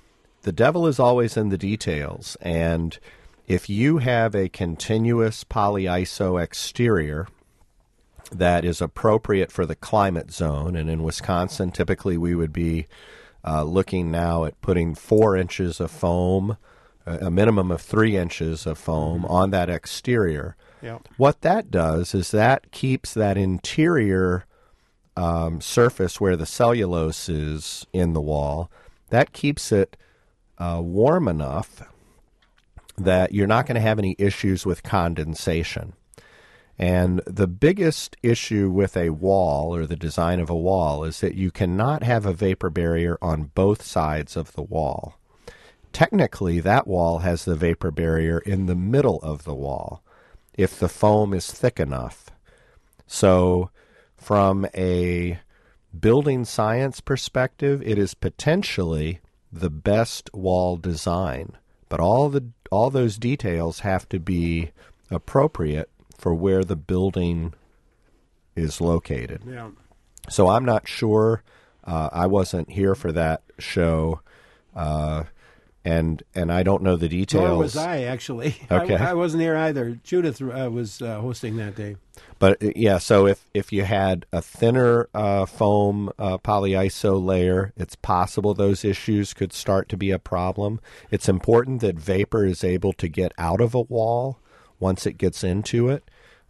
the devil is always in the details. And if you have a continuous polyiso exterior that is appropriate for the climate zone, and in Wisconsin, typically we would be looking now at putting 4 inches of foam, a minimum of 3 inches of foam on that exterior. Yep. What that does is that keeps that interior surface where the cellulose is in the wall, that keeps it warm enough that you're not going to have any issues with condensation. And the biggest issue with a wall, or the design of a wall, is that you cannot have a vapor barrier on both sides of the wall. Technically, that wall has the vapor barrier in the middle of the wall, if the foam is thick enough. So from a building science perspective, it is potentially the best wall design. But all those details have to be appropriate for where the building is located. Yeah. So I'm not sure. I wasn't here for that show, and I don't know the details. Nor was I, actually. Okay. I wasn't here either. Judith was hosting that day. But yeah, so if you had a thinner foam polyiso layer, it's possible those issues could start to be a problem. It's important that vapor is able to get out of a wall once it gets into it.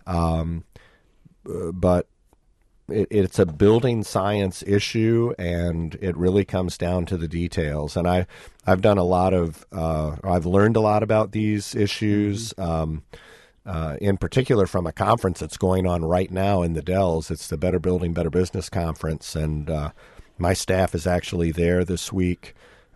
But it's a building science issue, and it really comes down to the details. And I've done a lot of, I've learned a lot about these issues, in particular from a conference that's going on right now in the Dells. It's the Better Building, Better Business Conference, and my staff is actually there this week.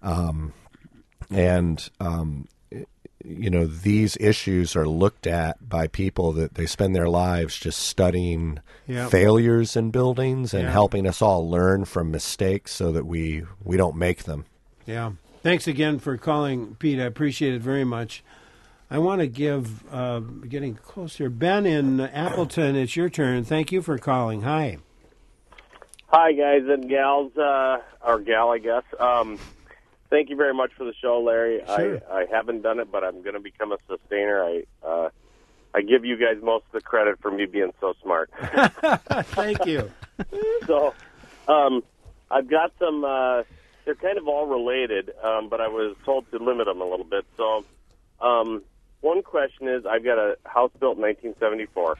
These issues are looked at by people that they spend their lives just studying failures in buildings and helping us all learn from mistakes so that we don't make them. Yeah. Thanks again for calling, Pete. I appreciate it very much. I want to give, getting closer, Ben in Appleton, it's your turn. Thank you for calling. Hi. Hi, guys and gals, or gal, I guess. Thank you very much for the show, Larry. Sure. I haven't done it, but I'm going to become a sustainer. I give you guys most of the credit for me being so smart. Thank you. So, I've got some, they're kind of all related, but I was told to limit them a little bit. So, one question is, I've got a house built in 1974,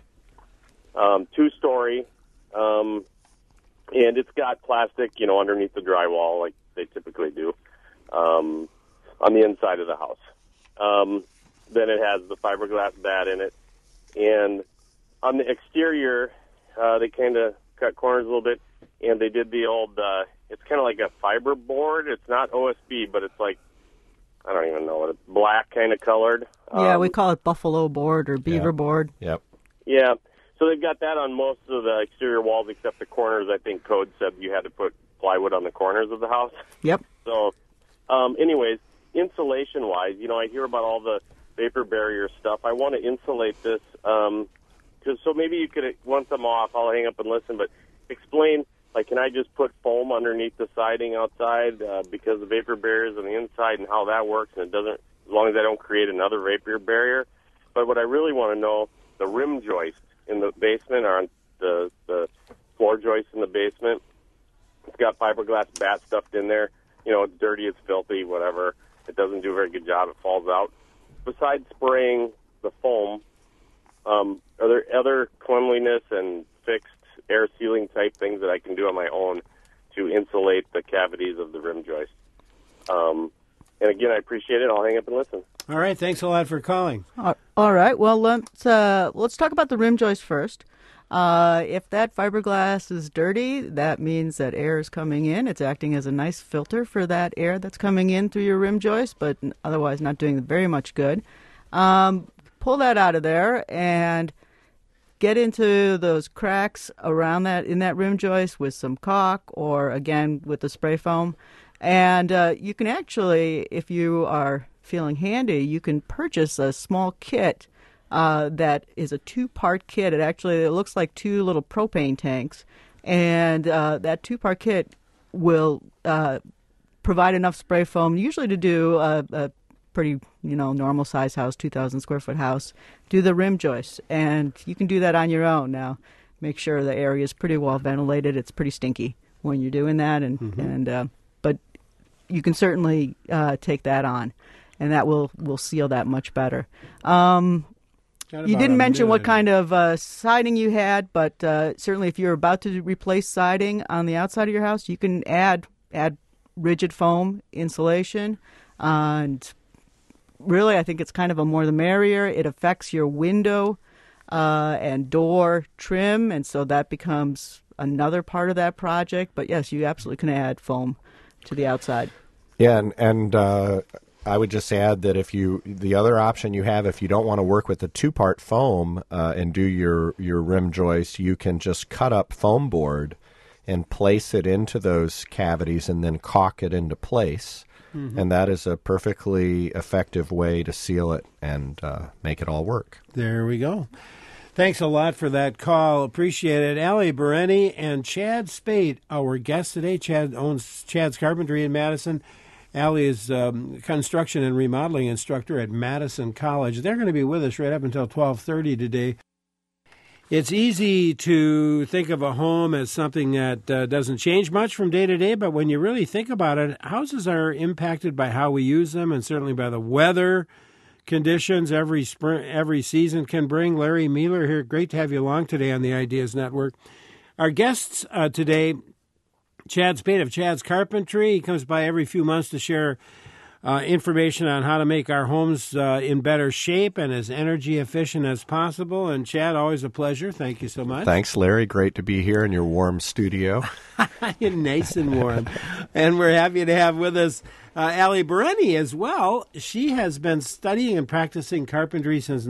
2-story, and it's got plastic, underneath the drywall like they typically do. On the inside of the house. Then it has the fiberglass bat in it. And on the exterior, they kind of cut corners a little bit, and they did the old, it's kind of like a fiber board. It's not OSB, but it's like, I don't even know what it's, black kind of colored. Yeah, we call it buffalo board or beaver board. Yep. Yeah. So they've got that on most of the exterior walls except the corners. I think code said you had to put plywood on the corners of the house. Yep. So, anyways, insulation-wise, I hear about all the vapor barrier stuff. I want to insulate this, so maybe you could, once I'm off, I'll hang up and listen, but explain, can I just put foam underneath the siding outside because the vapor barrier is on the inside and how that works, and it doesn't, as long as I don't create another vapor barrier. But what I really want to know, the rim joist in the basement, or on the floor joist in the basement, it's got fiberglass bat stuffed in there. It's dirty, it's filthy, whatever. It doesn't do a very good job. It falls out. Besides spraying the foam, are there other cleanliness and fixed air sealing type things that I can do on my own to insulate the cavities of the rim joist? And again, I appreciate it. I'll hang up and listen. All right. Thanks a lot for calling. All right. Well, let's talk about the rim joist first. If that fiberglass is dirty, that means that air is coming in. It's acting as a nice filter for that air that's coming in through your rim joist, but otherwise not doing very much good. Pull that out of there and get into those cracks around that, in that rim joist with some caulk or, again, with the spray foam. And you can actually, if you are feeling handy, you can purchase a small kit that is a 2-part kit. It looks like 2 little propane tanks, and that 2-part kit will provide enough spray foam, usually to do a pretty, normal size house, 2,000 square foot house, do the rim joists. And you can do that on your own now. Make sure the area is pretty well ventilated. It's pretty stinky when you're doing that, but you can certainly take that on, and that will seal that much better. You didn't mention what kind of siding you had, but certainly if you're about to replace siding on the outside of your house, you can add rigid foam insulation. And really, I think it's kind of a more the merrier. It affects your window and door trim, and so that becomes another part of that project. But yes, you absolutely can add foam to the outside. Yeah, and I would just add that the other option you have, if you don't want to work with the two-part foam and do your rim joist, you can just cut up foam board and place it into those cavities and then caulk it into place. Mm-hmm. And that is a perfectly effective way to seal it and make it all work. There we go. Thanks a lot for that call. Appreciate it. Allie Bereni and Chad Spade, our guest today. Chad owns Chad's Carpentry in Madison. Allie is construction and remodeling instructor at Madison College. They're going to be with us right up until 12:30 today. It's easy to think of a home as something that doesn't change much from day to day, but when you really think about it, houses are impacted by how we use them and certainly by the weather conditions every season can bring. Larry Mueller here. Great to have you along today on the Ideas Network. Our guests today, Chad Spade of Chad's Carpentry. He comes by every few months to share information on how to make our homes in better shape and as energy efficient as possible. And Chad, always a pleasure. Thank you so much. Thanks, Larry. Great to be here in your warm studio. Nice and warm. And we're happy to have with us Allie Bereni as well. She has been studying and practicing carpentry since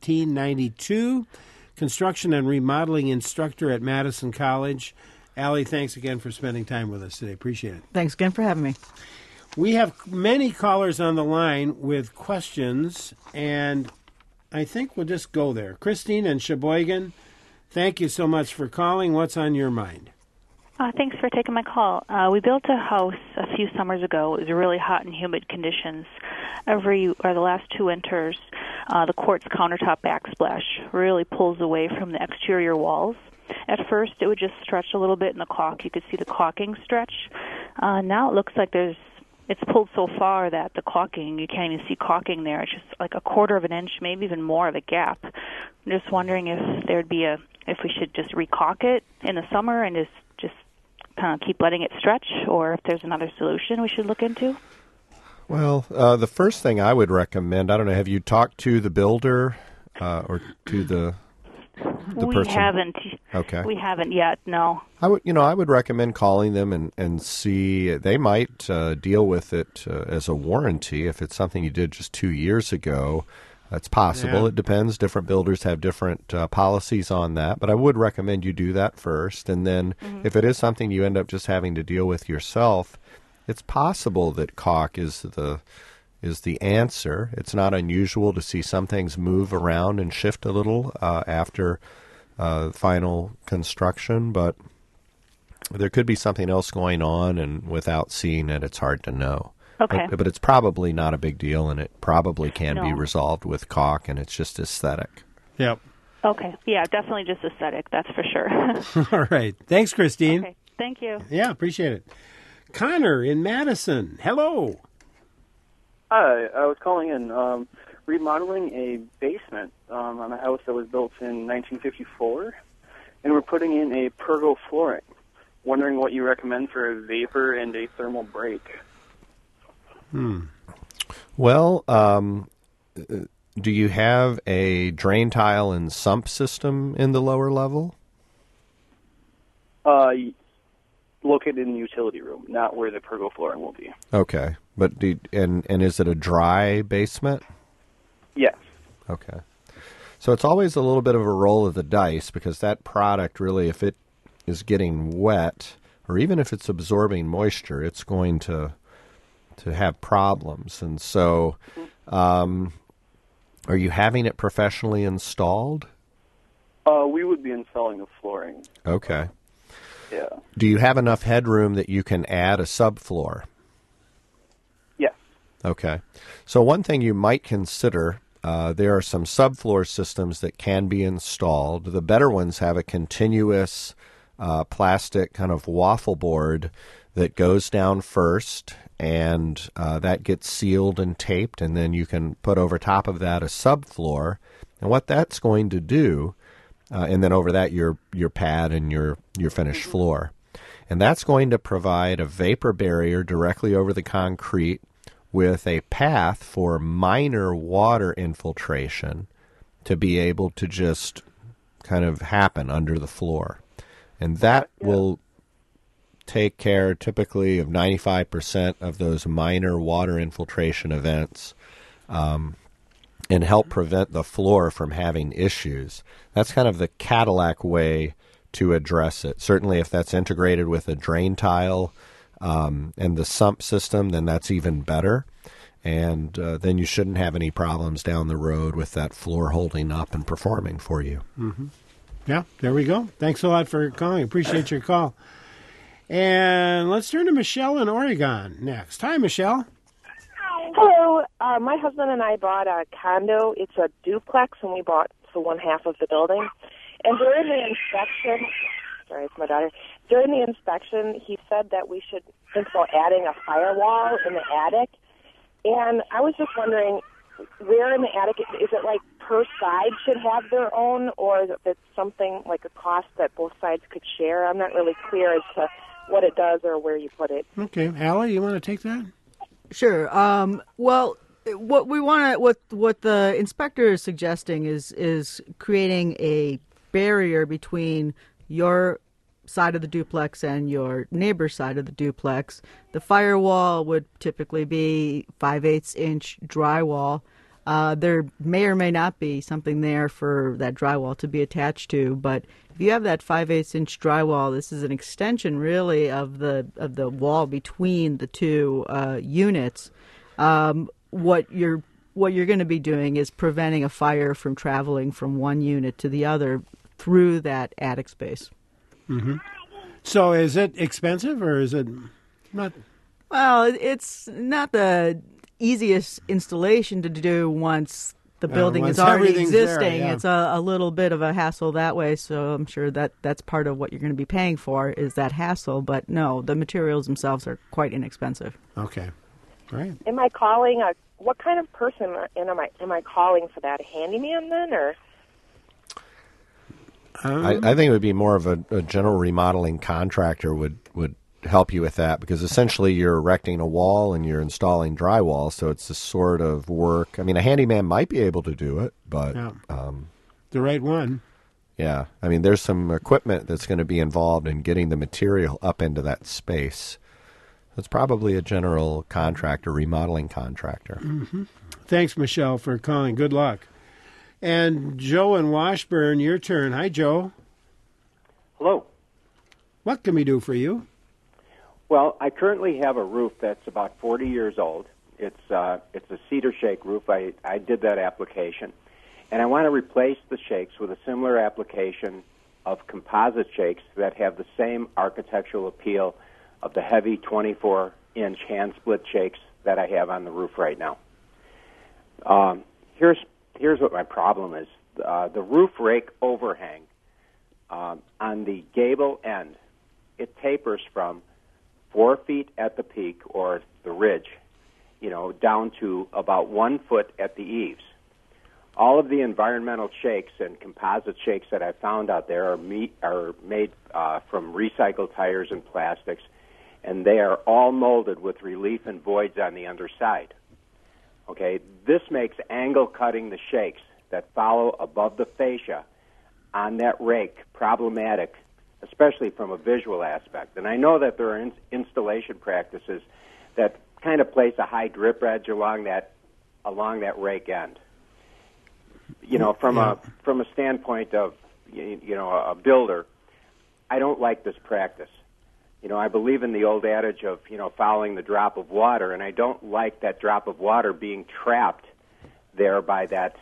1992, construction and remodeling instructor at Madison College. Allie, thanks again for spending time with us today. Appreciate it. Thanks again for having me. We have many callers on the line with questions, and I think we'll just go there. Christine and Sheboygan, thank you so much for calling. What's on your mind? Thanks for taking my call. We built a house a few summers ago. It was really hot and humid conditions. The last 2 winters, the quartz countertop backsplash really pulls away from the exterior walls. At first, it would just stretch a little bit in the caulk. You could see the caulking stretch. Now it looks like it's pulled so far that the caulking, you can't even see caulking there. It's just like a quarter of an inch, maybe even more of a gap. I'm just wondering if we should just re-caulk it in the summer and just kind of keep letting it stretch, or if there's another solution we should look into. Well, the first thing I would recommend, I don't know, have you talked to the builder or to the We person? haven't. Okay. We haven't yet, no. I would recommend calling them and see. They might deal with it as a warranty if it's something you did just 2 years ago. It's possible. Yeah. It depends. Different builders have different policies on that. But I would recommend you do that first. And then if it is something you end up just having to deal with yourself, it's possible that caulk is the answer. It's not unusual to see some things move around and shift a little after final construction, but there could be something else going on, and without seeing it, it's hard to know. Okay. But it's probably not a big deal, and it probably can be resolved with caulk, and it's just aesthetic. Yep. Okay. Yeah, definitely just aesthetic, that's for sure. All right. Thanks, Christine. Okay. Thank you. Yeah, appreciate it. Connor in Madison. Hello. Hi, I was calling in remodeling a basement on a house that was built in 1954, and we're putting in a pergo flooring. Wondering what you recommend for a vapor and a thermal break. Well, do you have a drain tile and sump system in the lower level? Located in the utility room, not where the pergo flooring will be. Okay, but and is it a dry basement? Yes. Okay. So it's always a little bit of a roll of the dice, because that product really, if it is getting wet, or even if it's absorbing moisture, it's going to have problems. And so are you having it professionally installed? We would be installing the flooring. Okay. Yeah. Do you have enough headroom that you can add a subfloor? Okay. So one thing you might consider, there are some subfloor systems that can be installed. The better ones have a continuous plastic kind of waffle board that goes down first, and that gets sealed and taped, and then you can put over top of that a subfloor. And what that's going to do, and then over that your pad and your finished floor. And that's going to provide a vapor barrier directly over the concrete with a path for minor water infiltration to be able to just kind of happen under the floor. And that will take care typically of 95% of those minor water infiltration events and help prevent the floor from having issues. That's kind of the Cadillac way to address it. Certainly if that's integrated with a drain tile and the sump system, then that's even better. And then you shouldn't have any problems down the road with that floor holding up and performing for you. Mm-hmm. Yeah, there we go. Thanks a lot for calling. Appreciate your call. And let's turn to Michelle in Oregon next. Hi, Michelle. Hello. My husband and I bought a condo. It's a duplex, and we bought the one half of the building. And during the inspection, sorry, it's my daughter. During the inspection, he said that we should think about adding a firewall in the attic. And I was just wondering, where in the attic, is it like per side should have their own, or is it something like a cost that both sides could share? I'm not really clear as to what it does or where you put it. Okay. Allie, you want to take that? Sure. Well, what we want to, what the inspector is suggesting is creating a barrier between your side of the duplex and your neighbor's side of the duplex. The firewall would typically be 5/8 inch drywall. There may or may not be something there for that drywall to be attached to, but if you have that 5/8 inch drywall, this is an extension really of the wall between the two units. What you're going to be doing is preventing a fire from traveling from one unit to the other through that attic space. Mm-hmm. So is it expensive or is it not? Well, it's not the easiest installation to do once the building is already existing. There, yeah. It's a little bit of a hassle that way, so I'm sure that's part of what you're going to be paying for is that hassle. But no, the materials themselves are quite inexpensive. Okay. Right. Am I calling what kind of person am I calling for that? A handyman then, or? I think it would be more of a general remodeling contractor would help you with that, because essentially you're erecting a wall and you're installing drywall, so it's the sort of work. I mean, a handyman might be able to do it, but the right one. Yeah, I mean, there's some equipment that's going to be involved in getting the material up into that space. It's probably a general contractor, remodeling contractor. Mm-hmm. Thanks, Michelle, for calling. Good luck. And Joe in Washburn, your turn. Hi, Joe. Hello. What can we do for you? Well, I currently have a roof that's about 40 years old. It's a cedar shake roof. I did that application. And I want to replace the shakes with a similar application of composite shakes that have the same architectural appeal of the heavy 24-inch hand-split shakes that I have on the roof right now. Here's what my problem is. The roof rake overhang on the gable end, it tapers from 4 feet at the peak, or the ridge, down to about 1 foot at the eaves. All of the environmental shakes and composite shakes that I found out there are made from recycled tires and plastics, and they are all molded with relief and voids on the underside. Okay, this makes angle cutting the shakes that follow above the fascia on that rake problematic, especially from a visual aspect. And I know that there are installation practices that kind of place a high drip edge along that rake end. From a standpoint of a builder, I don't like this practice. I believe in the old adage of following the drop of water, and I don't like that drop of water being trapped there by that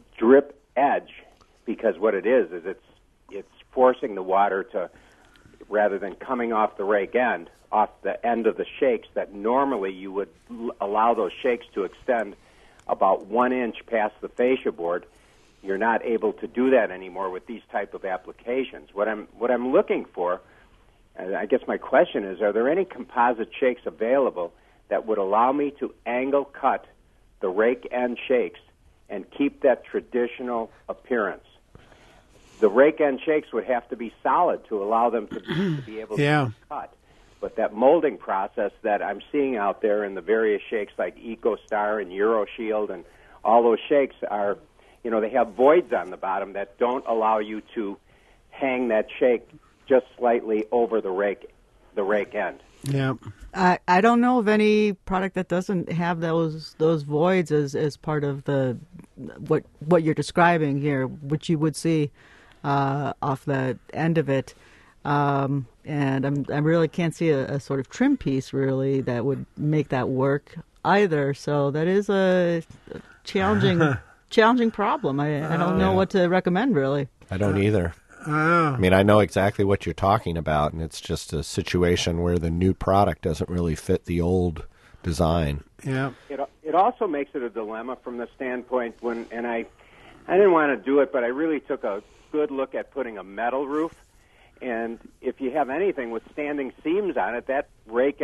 drip edge, because what it is it's forcing the water to rather than coming off the rake end, off the end of the shakes that normally you would allow those shakes to extend about 1 inch past the fascia board. You're not able to do that anymore with these type of applications. What I'm looking for, and I guess my question is, are there any composite shakes available that would allow me to angle cut the rake end shakes and keep that traditional appearance? The rake end shakes would have to be solid to allow them to be able to cut. But that molding process that I'm seeing out there in the various shakes like EcoStar and EuroShield and all those shakes are, they have voids on the bottom that don't allow you to hang that shake just slightly over the rake end. Yeah. I don't know of any product that doesn't have those voids as part of the what you're describing here, which you would see off the end of it. And I really can't see a sort of trim piece really that would make that work either. So that is a challenging problem. I don't know what to recommend really. I don't either. I mean, I know exactly what you're talking about, and it's just a situation where the new product doesn't really fit the old design. Yeah. It also makes it a dilemma from the standpoint and I didn't want to do it, but I really took a good look at putting a metal roof. And if you have anything with standing seams on it, that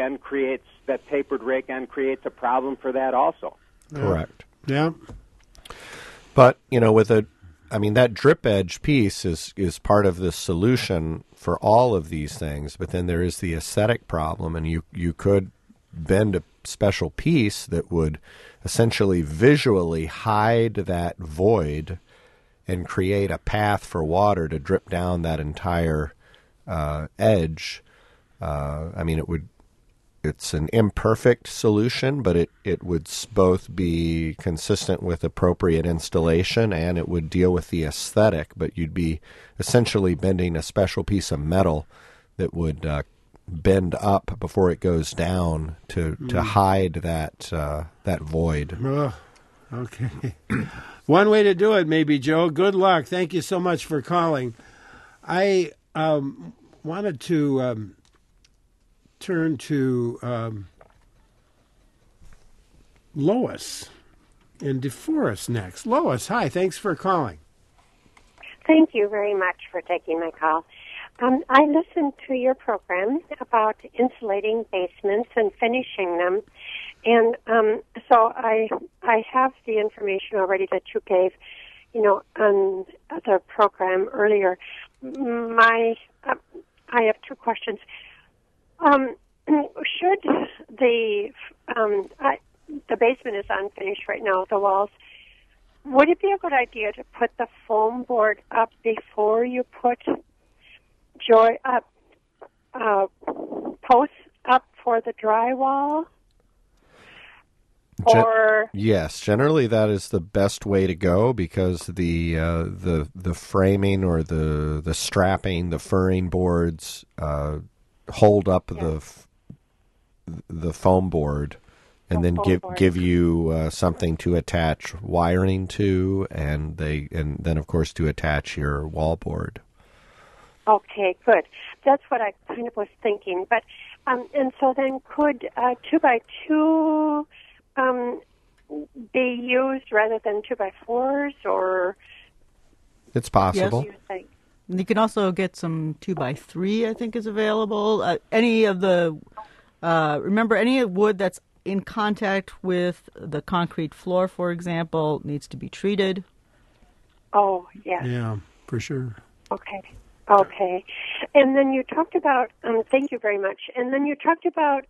tapered rake end creates a problem for that also. Correct. Yeah. But, that drip edge piece is part of the solution for all of these things, but then there is the aesthetic problem, and you could bend a special piece that would essentially visually hide that void and create a path for water to drip down that entire edge. It's an imperfect solution, but it would both be consistent with appropriate installation and it would deal with the aesthetic, but you'd be essentially bending a special piece of metal that would bend up before it goes down to hide that void. Oh, okay. One way to do it, maybe, Joe. Good luck. Thank you so much for calling. I wanted to turn to Lois in DeForest next. Lois, hi. Thanks for calling. Thank you very much for taking my call. I listened to your program about insulating basements and finishing them, and so I have the information already that you gave, on the program earlier. I have two questions. Should the basement is unfinished right now, the walls, would it be a good idea to put the foam board up before you put posts up for the drywall? Yes, generally that is the best way to go because the framing or the strapping, the furring boards hold up the foam board and then give you something to attach wiring to and then of course to attach your wall board. Okay, good. That's what I kind of was thinking. But and so then could 2x2 be used rather than 2x4s, or? It's possible. Yes. You can also get some 2x3, I think, is available. Any of the remember, any wood that's in contact with the concrete floor, for example, needs to be treated. Oh, yes. Yeah, for sure. Okay. And then you talked about, thank you very much. And then you talked about,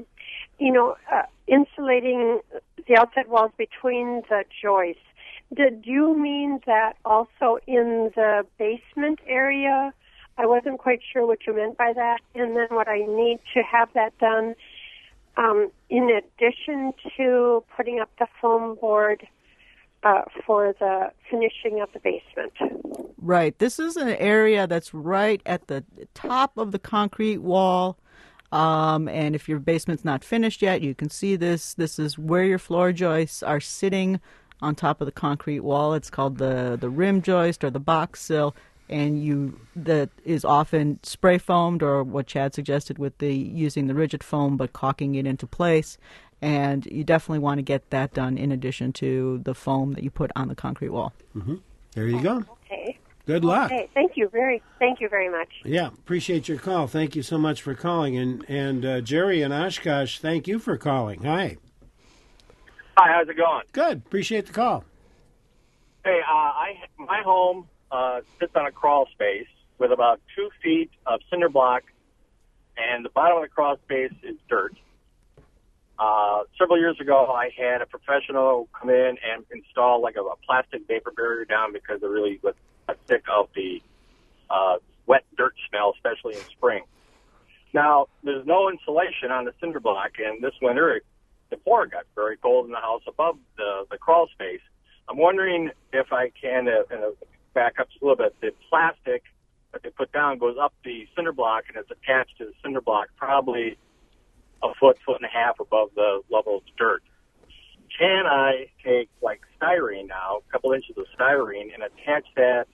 insulating the outside walls between the joists. Did you mean that also in the basement area? I wasn't quite sure what you meant by that. And then what I need to have that done, in addition to putting up the foam board for the finishing of the basement. Right. This is an area that's right at the top of the concrete wall. And if your basement's not finished yet, you can see this. This is where your floor joists are sitting on top of the concrete wall. It's called the rim joist or the box sill. and that is often spray foamed, or what Chad suggested with using the rigid foam but caulking it into place. And you definitely want to get that done in addition to the foam that you put on the concrete wall. Mm-hmm. There you go. Okay. Good luck. Okay. Thank you very much. Yeah, appreciate your call. Thank you so much for calling. And Jerry and Oshkosh, thank you for calling. Hi. Hi, how's it going? Good. Appreciate the call. Hey, my home sits on a crawl space with about 2 feet of cinder block, and the bottom of the crawl space is dirt. Several years ago, I had a professional come in and install like a plastic vapor barrier down because it really was sick of the wet dirt smell, especially in spring. Now, there's no insulation on the cinder block, and this winter, the floor got very cold in the house above the crawl space. I'm wondering if I can back up a little bit. The plastic that they put down goes up the cinder block, and it's attached to the cinder block probably a foot and a half above the level of the dirt. Can I take like styrene now, a couple inches of styrene, and attach that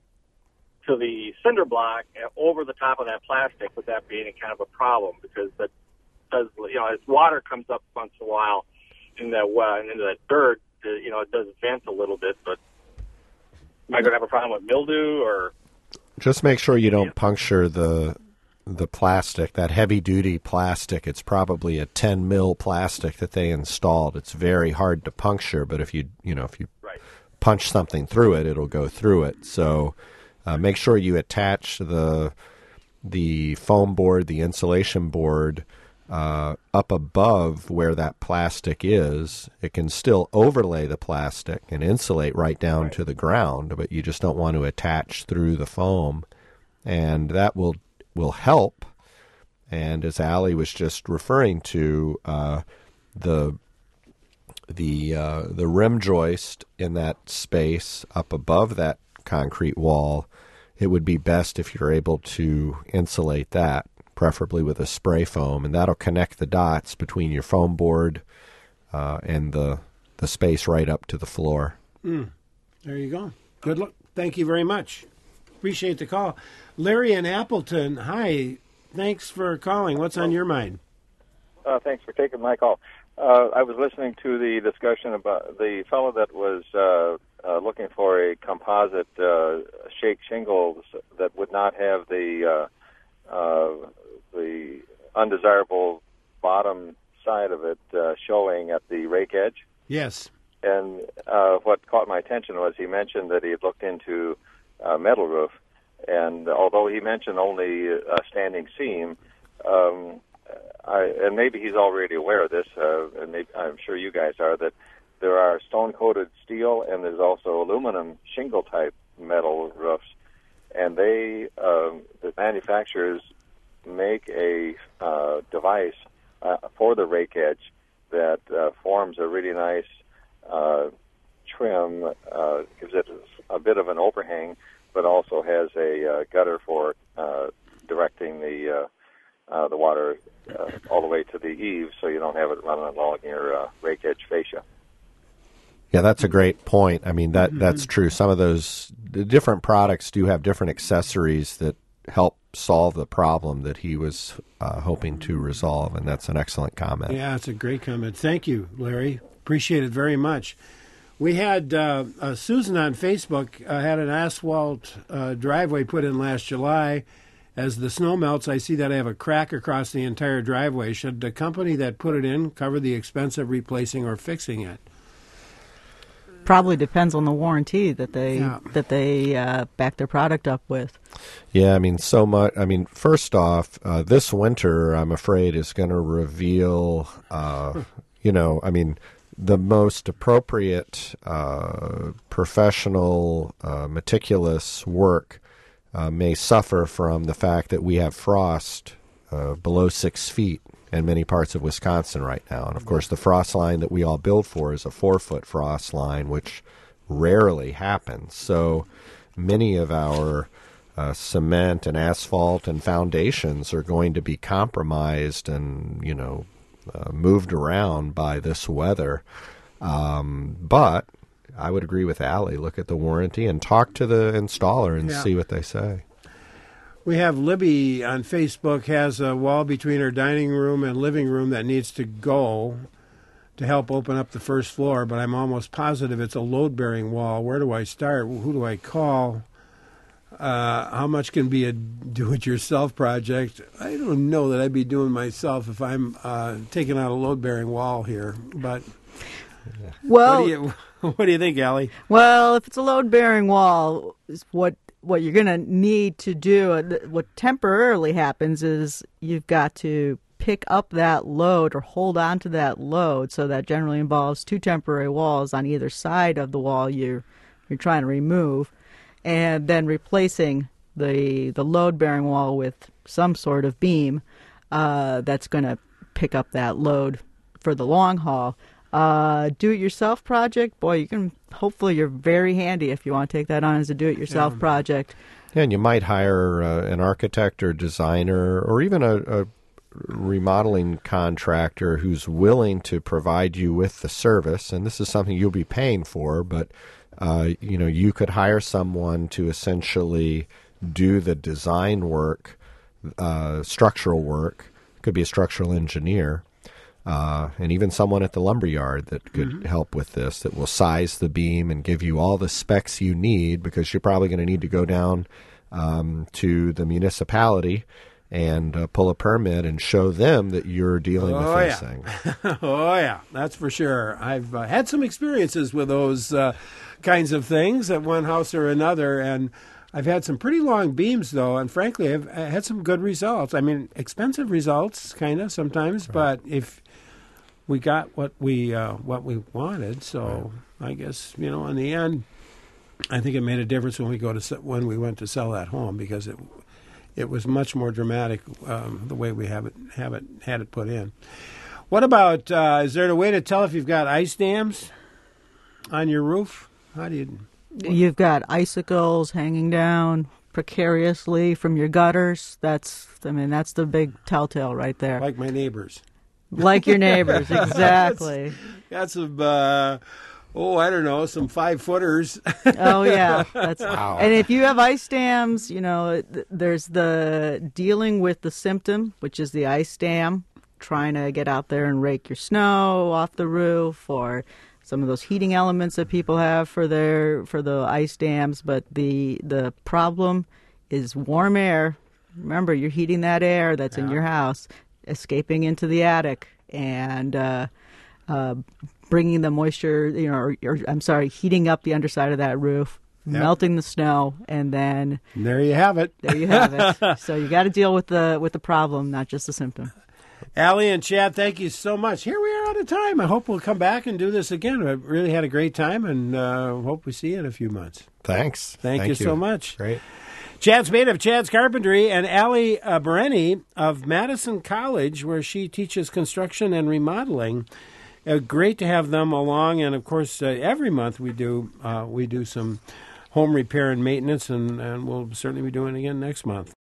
to the cinder block over the top of that plastic without that being kind of a problem? Because that does, as water comes up once in a while into that dirt, it does vent a little bit, but am I going to have a problem with mildew or? Just make sure you don't puncture the plastic, that heavy-duty plastic. It's probably a 10 mil plastic that they installed. It's very hard to puncture, but if you punch something through it, it'll go through it. So make sure you attach the foam board, the insulation board, up above where that plastic is. It can still overlay the plastic and insulate right down to the ground, but you just don't want to attach through the foam, and that will help. And as Allie was just referring to, the rim joist in that space up above that concrete wall, it would be best if you're able to insulate that, preferably with a spray foam, and that'll connect the dots between your foam board and the space right up to the floor. There you go. Good luck. Thank you very much. Appreciate the call. Larry in Appleton, hi. Thanks for calling. What's on your mind? Thanks for taking my call. I was listening to the discussion about the fellow that was looking for a composite shake shingles that would not have the undesirable bottom side of it showing at the rake edge. Yes. And what caught my attention was he mentioned that he had looked into metal roof, and although he mentioned only a standing seam, and maybe he's already aware of this, and I'm sure you guys are, that there are stone-coated steel and there's also aluminum shingle-type metal roofs, and the manufacturers make a device for the rake edge that forms a really nice trim, gives it a bit of an overhang, but also has a gutter for directing the water all the way to the eaves, so you don't have it running along your rake edge fascia. Yeah, that's a great point. I mean, that's true. Some of those different products do have different accessories that help solve the problem that he was hoping to resolve, and that's an excellent comment. Yeah, it's a great comment. Thank you, Larry. Appreciate it very much. We had Susan on Facebook had an asphalt driveway put in last July. As the snow melts, I see that I have a crack across the entire driveway. Should the company that put it in cover the expense of replacing or fixing it? Probably depends on the warranty that they back their product up with. Yeah, I mean, so much. I mean, first off, this winter, I'm afraid, is going to reveal, the most appropriate, professional, meticulous work may suffer from the fact that we have frost below 6 feet in many parts of Wisconsin right now. And, of course, the frost line that we all build for is a 4-foot frost line, which rarely happens. So many of our cement and asphalt and foundations are going to be compromised and, moved around by this weather. But I would agree with Allie. Look at the warranty and talk to the installer and see what they say. We have Libby on Facebook has a wall between her dining room and living room that needs to go to help open up the first floor, but I'm almost positive it's a load-bearing wall. Where do I start? Who do I call? How much can be a do-it-yourself project? I don't know that I'd be doing myself if I'm taking out a load-bearing wall here. But well, what do you think, Allie? Well, if it's a load-bearing wall, what you're going to need to do, what temporarily happens is you've got to pick up that load or hold on to that load. So that generally involves two temporary walls on either side of the wall you're trying to remove, and then replacing the load-bearing wall with some sort of beam that's going to pick up that load for the long haul. Do-it-yourself project, boy, hopefully you're very handy if you want to take that on as a do-it-yourself project. Yeah, and you might hire an architect or designer or even a remodeling contractor who's willing to provide you with the service, and this is something you'll be paying for, but you could hire someone to essentially do the design work, structural work. Could be a structural engineer, and even someone at the lumberyard that could help with this, that will size the beam and give you all the specs you need, because you're probably going to need to go down to the municipality and pull a permit and show them that you're dealing with those things. Oh, yeah, that's for sure. I've had some experiences with those kinds of things at one house or another, and I've had some pretty long beams, though, and frankly, I've had some good results. I mean, expensive results, kind of, sometimes, but if we got what we wanted, so I guess, in the end, I think it made a difference when we went to sell that home, because it was much more dramatic the way we had it put in. What about, is there a way to tell if you've got ice dams on your roof? How do you... You've got icicles hanging down precariously from your gutters. That's the big telltale right there. Like my neighbors. Like your neighbors, exactly. Got some, I don't know, some 5-footers. Oh, yeah. Wow. And if you have ice dams, there's the dealing with the symptom, which is the ice dam, trying to get out there and rake your snow off the roof, or some of those heating elements that people have for the ice dams. But the problem is warm air. Remember, you're heating that air that's in your house, escaping into the attic and bringing the moisture, heating up the underside of that roof, melting the snow, and then there you have it. There you have it. So you got to deal with the problem, not just the symptom. Allie and Chad, thank you so much. Here we are out of time. I hope we'll come back and do this again. I really had a great time, and hope we see you in a few months. Thanks. Thank you so much. Great. Chad Spade of Chad's Carpentry and Allie Bereni of Madison College, where she teaches construction and remodeling. Great to have them along, and of course, every month we do some home repair and maintenance, and we'll certainly be doing it again next month.